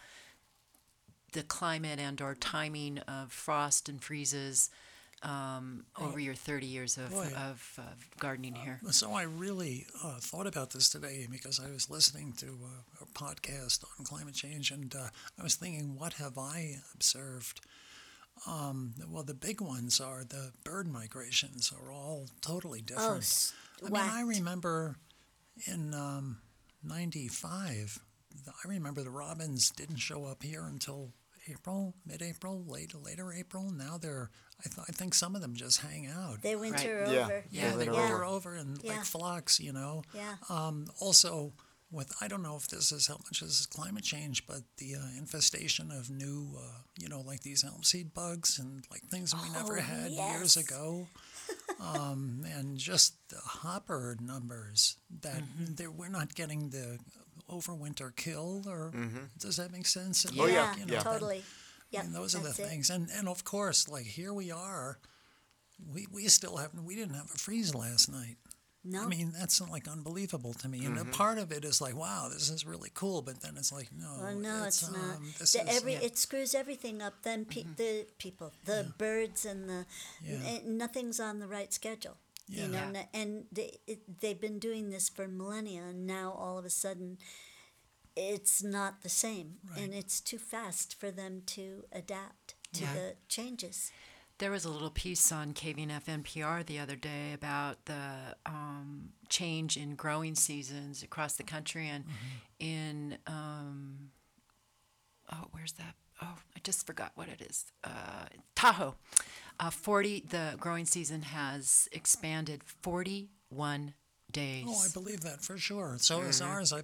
the climate and or timing of frost and freezes um, over your thirty years of, boy. of uh, gardening here? So I really uh, thought about this today because I was listening to uh, a podcast on climate change, and uh, I was thinking, what have I observed? Um, well, the big ones are the bird migrations are all totally different. oh, s- I mean, I whacked. remember in um, ninety-five, I remember the robins didn't show up here until April, mid-April, late, later April. Now they're, I, th- I think some of them just hang out. They winter Yeah. over. Yeah, they they went roll over and Yeah. like flocks, you know. Yeah. Um, also, with I don't know if this is how much this is climate change, but the uh, infestation of new, uh, you know, like these elm seed bugs and like things that we never Oh, had yes. years ago, um, and just the hopper numbers that Mm-hmm. they we're not getting the overwinter kill, or does that make sense? And, Oh, yeah, like, you know, yeah. that- Totally. I Yep, mean, those are the that's it. things, and and of course, like here we are, we we still haven't, we didn't have a freeze last night. No. I mean, that's like unbelievable to me. Mm-hmm. And a part of it is like, wow, this is really cool. But then it's like, no, Well, no, it's, not. Um, this The is, every yeah. Mm-hmm. it screws everything up. Then pe- the people, the birds, and the Yeah. n- nothing's on the right schedule. Yeah. You know, Yeah. n- and they it, they've been doing this for millennia, and now all of a sudden, it's not the same, and Right. it's too fast for them to adapt to Yeah. the changes. There was a little piece on K V N F N P R the other day about the um, change in growing seasons across the country, and in um, oh, where's that? Oh, I just forgot what it is. Uh, Tahoe, uh, forty. The growing season has expanded forty-one days. Oh, I believe that for sure. So is ours, I bet.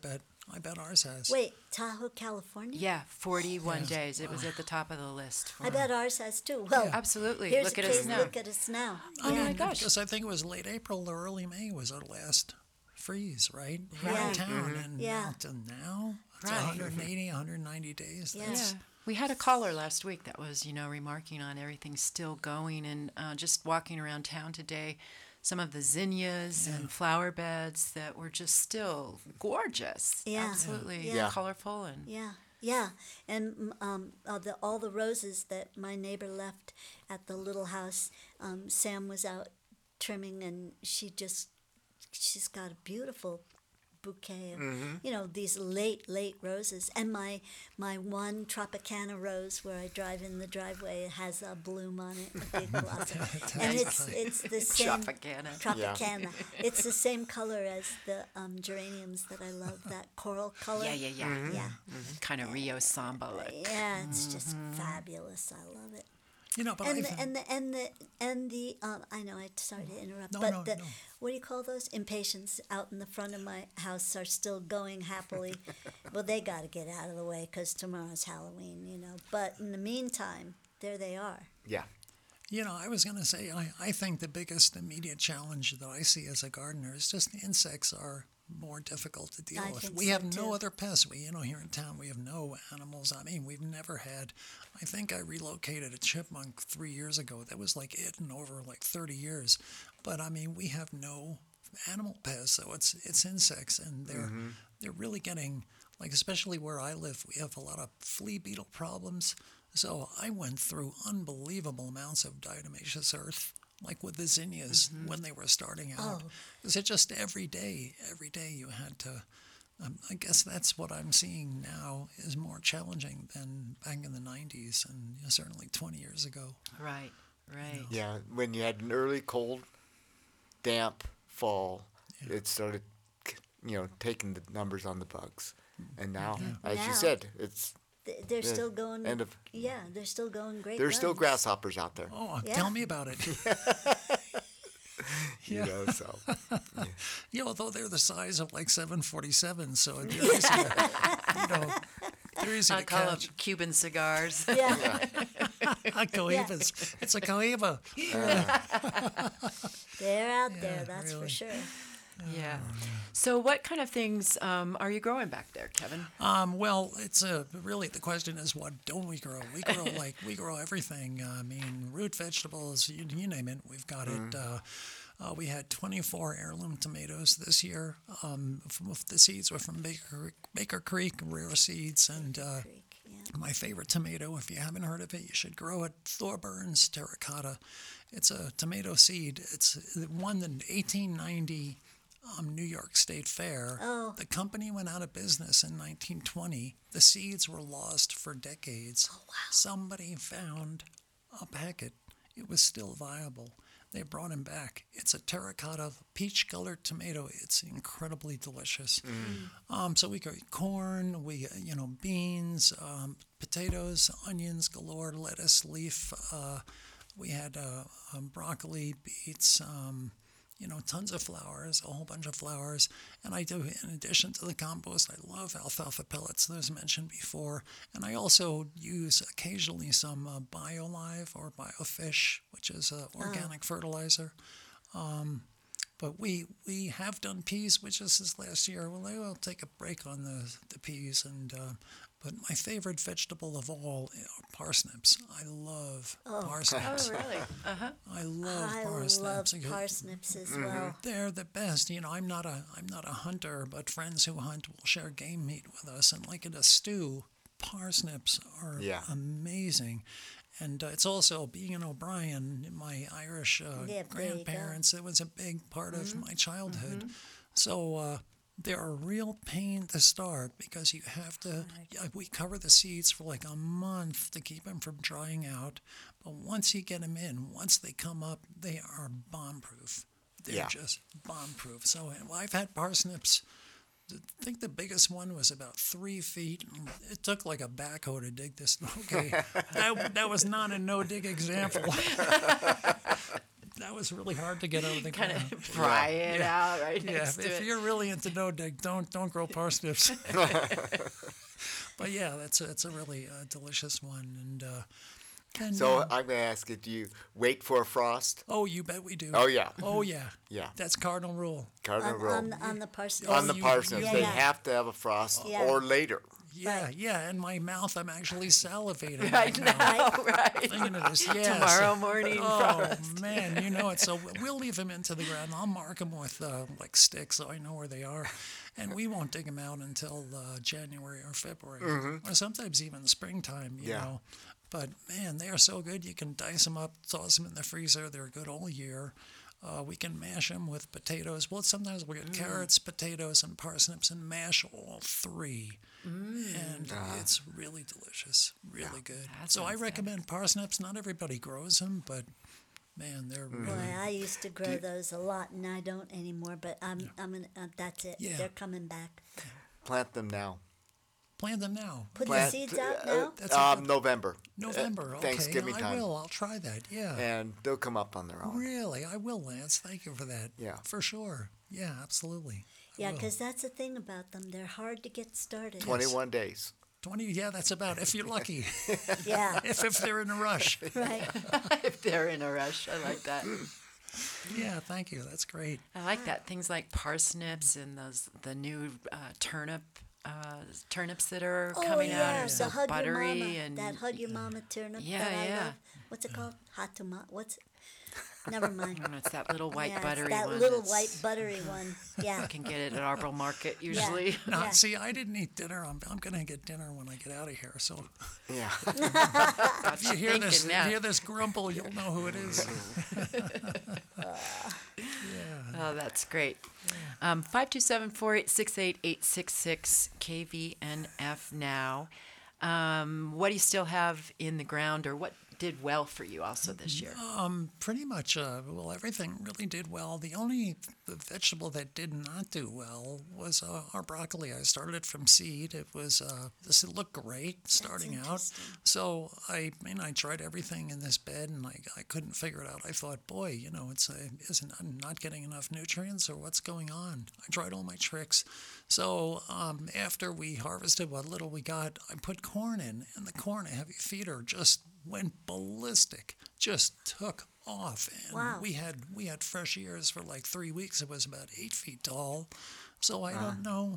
I bet ours has. Wait, Tahoe, California? Yeah, forty-one Yes. days. It was at the top of the list. I bet ours has too. Well, Absolutely. here's Look a at case. us now. Look at us now. I Yeah. mean, gosh. because I think it was late April or early May was our last freeze, right? Right. Around town, and Yeah. now to now, it's Right. one hundred eighty, one hundred ninety days. Yeah. That's, Yeah. We had a caller last week that was, you know, remarking on everything still going, and uh, just walking around town today, some of the zinnias and flower beds that were just still gorgeous. Yeah. Absolutely Yeah. colorful and Yeah, yeah, and mm, um, uh, the, all the roses that my neighbor left at the little house, um, Sam was out trimming, and she just, she's got a beautiful bouquet of, you know, these late, late roses. And my my one Tropicana rose where I drive in the driveway has a bloom on it, a big blossom, and it's it's the same. Tropicana. Tropicana. It's the same color as the um, geraniums that I love, that coral color. Yeah, yeah, yeah. Yeah, Kind of Rio Samba look. yeah, it's just fabulous. I love it. you know, but And I the, think, and the and the and the um, I know I sorry to interrupt, No, but no, the no. what do you call those impatiens out in the front of my house are still going happily. Well, they got to get out of the way because tomorrow's Halloween, you know. But in the meantime, there they are. Yeah. you know, I was going to say, I, I think the biggest immediate challenge that I see as a gardener is just insects are more difficult to deal I with. think We so, have no too. other pests. We, you know, here in town, we have no animals. I mean, we've never had. I think I relocated a chipmunk three years ago. That was like it in over like thirty years. But I mean, we have no animal pests, so it's it's insects, and they're they're really getting like, especially where I live, we have a lot of flea beetle problems. So I went through unbelievable amounts of diatomaceous earth, like with the zinnias when they were starting out. Oh. Is it just every day, every day you had to, um, I guess that's what I'm seeing now is more challenging than back in the nineties and certainly twenty years ago. Right, right. Yeah. When you had an early cold, damp fall, it started, you know, taking the numbers on the bugs. And now, as Now- you said, it's Th- They're Yeah, still going. end of- yeah, they're still going great. there's still guns. grasshoppers out there. Oh, Yeah. tell me about it. You know, so Yeah, although they're the size of like seven forty-seven, so they're easy to, you know, they're easy I to call them catch. Cuban cigars. Yeah, Cohibas. It's a cohiba. they're out Yeah, there. That's really. for sure. Yeah. So, what kind of things um, are you growing back there, Kevin? Um, well, it's a really the question is what don't we grow? We grow like we grow everything. I mean, root vegetables, you, you name it. We've got it. Uh, uh, we had twenty-four heirloom tomatoes this year. Um, from, the seeds were from Baker Baker Creek, rare seeds, and uh, Creek, yeah. my favorite tomato. If you haven't heard of it, you should grow it. Thorburns terracotta. It's a tomato seed. It's it won the eighteen ninety um, New York State Fair. Oh. The company went out of business in nineteen twenty. The seeds were lost for decades. Oh, wow. Somebody found a packet. It was still viable. They brought him back. It's a terracotta, peach-colored tomato. It's incredibly delicious. Um, so we got corn, we uh, you know beans, um, potatoes, onions galore, lettuce, leaf. Uh, we had uh, um, broccoli, beets. Um, you know, tons of flowers, a whole bunch of flowers. And I do, in addition to the compost, I love alfalfa pellets, those mentioned before. And I also use occasionally some uh, BioLive or BioFish, which is uh, organic fertilizer. Um, but we we have done peas, which is this last year. Well, I will take a break on the, the peas. And uh, but my favorite vegetable of all are parsnips. I love parsnips. Oh, really? I love I parsnips. love because parsnips as well. They're the best. You know, I'm not a I'm not a hunter, but friends who hunt will share game meat with us. And like in a stew, parsnips are Yeah. amazing. And uh, it's also being an O'Brien, my Irish uh, Yeah, there you go. grandparents. It was a big part of my childhood. So uh, they're a real pain to start because you have to. Yeah, we cover the seeds for like a month to keep them from drying out. But once you get them in, once they come up, they are bomb-proof. They're Yeah. just bomb-proof. So well, I've had parsnips. I think the biggest one was about three feet. It took like a backhoe to dig this. Okay, that, that was not a no-dig example. That was really hard to get out of the Kind ground. of fry it out right Yeah, next if, to if it. you're really into no dig, don't don't grow parsnips. But yeah, that's a, it's a really uh, delicious one. And uh, and, So uh, I'm going to ask you, do you wait for a frost? oh, you bet we do. Oh, yeah. Oh yeah. Yeah. That's cardinal rule. Cardinal On, rule. on, on the parsnip. On the you- parsnips, yeah, they yeah. have to have a frost Yeah. or later. Yeah, Right. yeah. In my mouth, I'm actually salivating Right right now, now. right? Thinking of this. Yeah. Tomorrow so- morning Oh frost. man, you know it. So we'll leave them into the ground. I'll mark them with uh, like sticks, so I know where they are, and we won't dig them out until uh, January or February, or sometimes even springtime. You Yeah. know, but man, they are so good. You can dice them up, toss them in the freezer. They're good all year. Uh, we can mash them with potatoes. Well, sometimes we get carrots, potatoes, and parsnips, and mash all three. And it's really delicious, really good. That So I sounds recommend parsnips. Not everybody grows them, but man, they're Mm-hmm. really Boy, I used to grow those a lot, and I don't anymore. But I'm, I'm gonna. Uh, that's it. Yeah. They're coming back. Plant them now. plant them now. Put Plant, the seeds out uh, now. That's um, a- November. November. Uh, Okay, Thanksgiving I time. will. I'll try that. Yeah. And they'll come up on their own. Really, I will, Lance. Thank you for that. Yeah. For sure. Yeah, absolutely. I Yeah, will. because that's the thing about them. They're hard to get started. twenty-one days. twenty. Yeah, that's about if you're lucky. Yeah. if if they're in a rush. Right. If they're in a rush, I like that. Yeah. Thank you. That's great. I like that. Things like parsnips and those the new uh, turnip uh, turnips that are Oh coming yeah, out are the so hug buttery your mama. and That hug your mama turnip. Yeah, that I yeah. love. What's it called? Hatuma. What's? Never mind. I don't know, it's that little white yeah, it's buttery that one. little that's- white buttery one. Yeah. You can get it at Arbor Market usually. Now, Yeah. see, I didn't eat dinner. I'm, I'm going to get dinner when I get out of here. So Yeah. if you hear thinking this, now. hear this grumble, you'll know who it is. Oh, that's great. Um, five two seven, four eight six eight, eight six six, K V N F now. Um, what do you still have in the ground, or what did well for you also this year? Pretty much, uh, well, everything really did well. The only the vegetable that did not do well was uh, our broccoli. I started it from seed. It was uh, this it looked great starting out. interesting. So I, I mean, I tried everything in this bed, and I, I couldn't figure it out. I thought, boy, you know, it's a, isn't I'm not getting enough nutrients, or what's going on? I tried all my tricks. So um, after we harvested what little we got, I put corn in, and the corn, a heavy feeder, just went ballistic. Just took off, and Wow. we had we had fresh ears for like three weeks. It was about eight feet tall. So I don't know.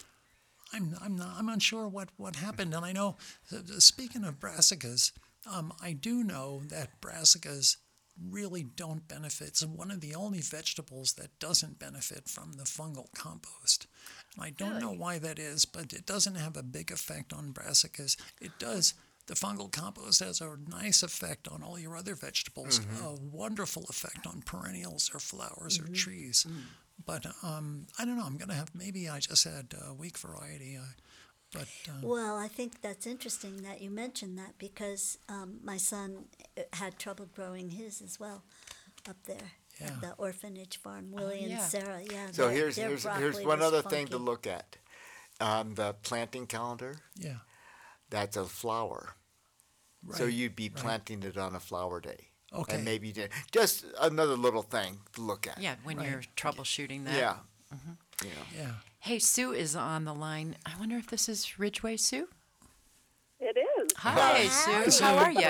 I'm I'm not I'm unsure what, what happened, and I know. uh, Speaking of brassicas, um, I do know that brassicas really don't benefit. It's one of the only vegetables that doesn't benefit from the fungal compost. And I don't know why that is, but it doesn't have a big effect on brassicas. It does. The fungal compost has a nice effect on all your other vegetables, a wonderful effect on perennials or flowers or trees. But um, I don't know. I'm going to have, maybe I just had uh, weak variety. Uh, but uh, Well, I think that's interesting that you mentioned that because um, my son uh, had trouble growing his as well up there Yeah. at the orphanage farm. Willie and yeah. Sarah, yeah. So their- here's their here's broccoli here's one was other thing to funky. look at. Um, the planting calendar. yeah. That's a flower. So Right, you'd be right. planting it on a flower day. Okay. And maybe ju- just another little thing to look at. Yeah, when Right. you're troubleshooting that. Yeah. You know. Yeah. Hey, Sue is on the line. I wonder if this is Ridgeway Sue? It is. Hi, Hi. Sue. How are you?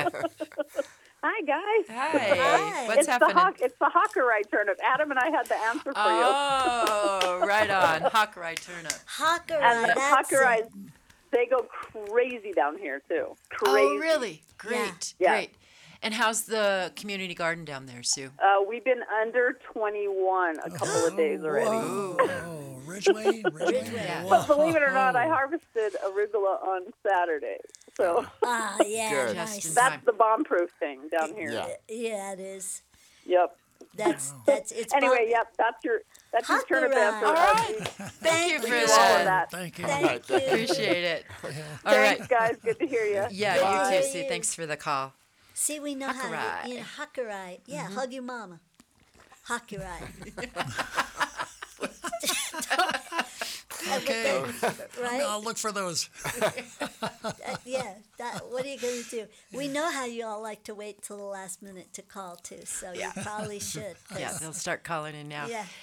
Hi, guys. Hi. Hi. What's it's happening? the hawk. It's the Hawkerite turnip. Adam and I had the answer for you. Oh, right on. Hawkeye turnip. Hawkeye, And the that's it. Hawkerites, they go crazy down here too. Crazy. Oh, really? Great. Yeah. Great. And how's the community garden down there, Sue? Uh, we've been under twenty-one a couple of days already. Whoa. Oh, Ridgeway? Ridgeway? Yeah. But believe it or not, I Whoa. harvested arugula on Saturday. So Ah, yeah, Good. Just nice. in that's time. the bomb-proof thing down here. Yeah. Yeah, it is. Yep. That's that's it's. Anyway, bomb- yep. That's your that's your turnip Hawkerite. answer. All Uh, right. Thank you we for do all of that. that. Thank you. Thank you. Appreciate it. All right. Thanks, guys. Good to hear you. Yeah, Bye. you too, Sue. Thanks for the call. See, we know how to, you know, Hawkerite. Yeah, Mm-hmm. hug your mama. Hawkerite. Okay. right? I'll look for those. Uh, yeah. That. What are you going to do? We know how you all like to wait till the last minute to call too, so Yeah. you probably should. 'cause- Yeah, they'll start calling in now. Yeah.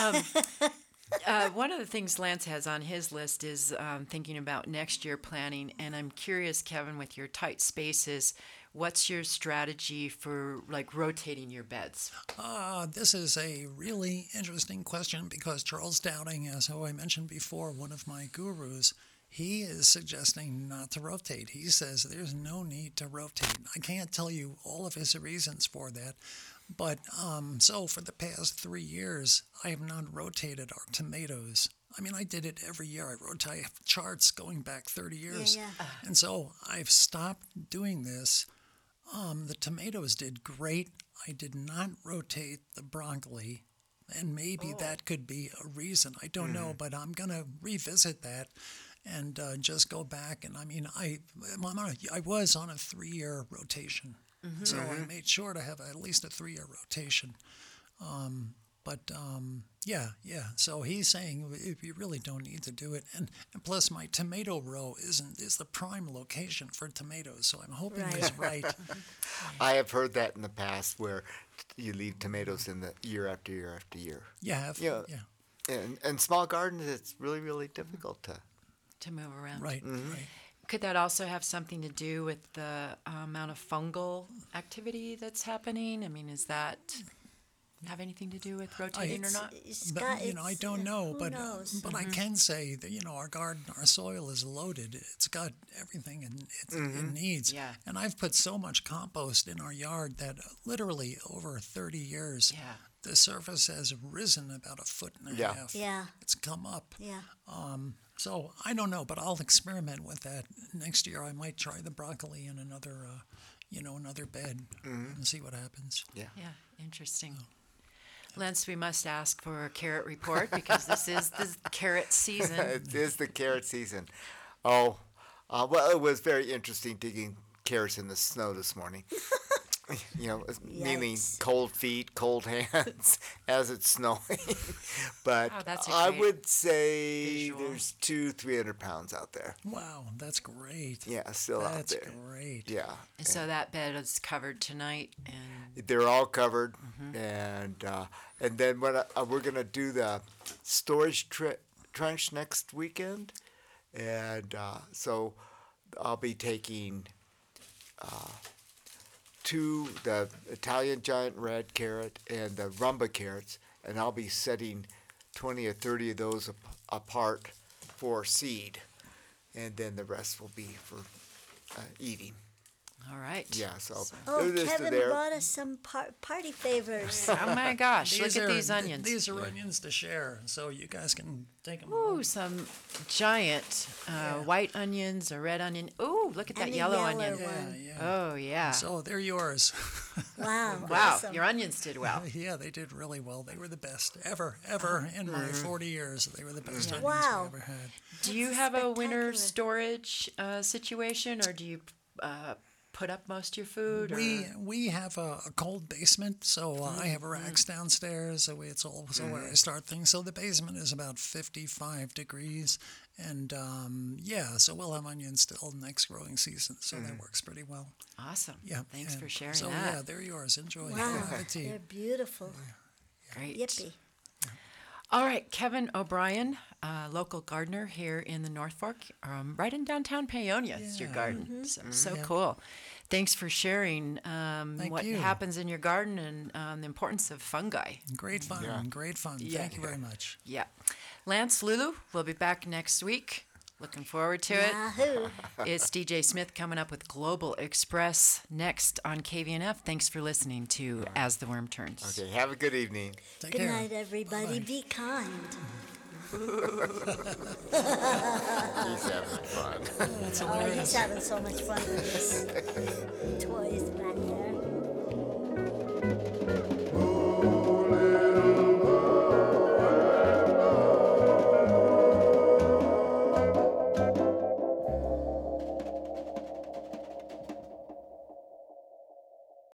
Uh, one of the things Lance has on his list is um, thinking about next year planning, and I'm curious, Kevin, with your tight spaces, what's your strategy for like rotating your beds? Uh, this is a really interesting question because Charles Dowding, as who I mentioned before, one of my gurus, he is suggesting not to rotate. He says there's no need to rotate. I can't tell you all of his reasons for that. But um, so for the past three years, I have not rotated our tomatoes. I mean, I did it every year. I wrote I have charts going back thirty years. yeah. And so I've stopped doing this. Um, the tomatoes did great. I did not rotate the broccoli. And maybe that could be a reason. I don't know, but I'm going to revisit that and uh, just go back. And I mean, I, I'm on a, I was on a three-year rotation. So I made sure to have at least a three-year rotation. Um, but um, yeah, yeah. So he's saying if you really don't need to do it, and, and plus my tomato row isn't is the prime location for tomatoes. So I'm hoping Right. he's right. I have heard that in the past where you leave tomatoes in the year after year after year. You have, Yeah. yeah, And, and small gardens, it's really, really difficult to. To move around. right, right. Could that also have something to do with the uh, amount of fungal activity that's happening? I mean, is that have anything to do with rotating or not? Scott, But you know, I it's- don't know, who but knows? but I can say that you know our garden, our soil is loaded. It's got everything it, it, it needs. Yeah. And I've put so much compost in our yard that uh, literally over thirty years, Yeah. the surface has risen about a foot and a Yeah. half. Yeah. It's come up. Yeah. So I don't know, but I'll experiment with that next year. I might try the broccoli in another, uh, you know, another bed and see what happens. Yeah. Yeah, interesting. Lance, we must ask for a carrot report because this is the carrot season. It is the carrot season. Oh, uh, well, it was very interesting digging carrots in the snow this morning. You know, meaning Yikes. cold feet, cold hands as it's snowing. But Oh, that's a I great would say visual. there's two, three hundred pounds out there. Wow, that's great. Yeah, still That's out there. great. Yeah. And so that bed is covered tonight, and They're all covered, and uh, and then when I, uh, we're gonna do the storage tre- trench next weekend, and uh, so I'll be taking uh, two the Italian giant red carrot and the rumba carrots, and I'll be setting twenty or thirty of those ap- apart for seed, and then the rest will be for uh, eating. all right. Yeah, so, Oh, they're just Kevin there. brought us some par- party favors. Oh my gosh! Look These at are- these th- onions. These are onions to share, so you guys can take them. Ooh, some giant uh, white onions, a red onion. Ooh, look at that And a yellow, yellow onion. one. Yeah, yeah. Oh yeah. So they're yours. Wow. wow, awesome. your onions did well. Yeah, they did really well. They were the best ever, ever in my forty years. They were the best onions Wow. we ever had. Do you That's have a winter spectacular. storage uh, situation, or do you uh, put up most of your food? We or? we have a, a cold basement, so uh, I have racks downstairs. So it's all so where I start things. So the basement is about fifty-five degrees, and um, yeah, so we'll have onions still next growing season. So that works pretty well. Awesome. Yeah. Thanks yeah. for sharing so, that. yeah, they're yours. Enjoy. Wow. Bon appetit. They're beautiful. Great. Yippee. All right, Kevin O'Brien, uh, local gardener here in the North Fork, um, right in downtown Paonia. It's your Yeah. garden. So, so Yeah. cool. Thanks for sharing um, Thank what you. happens in your garden and um, the importance of fungi. Great fun. Yeah. Great fun. Yeah. Thank you very much. Yeah. Lance, Lulu, we'll be back next week. Looking forward to it. Yahoo. It's D J Smith coming up with Global Express next on K V N F. Thanks for listening to As the Worm Turns. Okay, have a good evening. Take Good care. night, everybody. Bye-bye. Be kind. He's having fun. That's Oh, hilarious. he's having so much fun with his toys back there.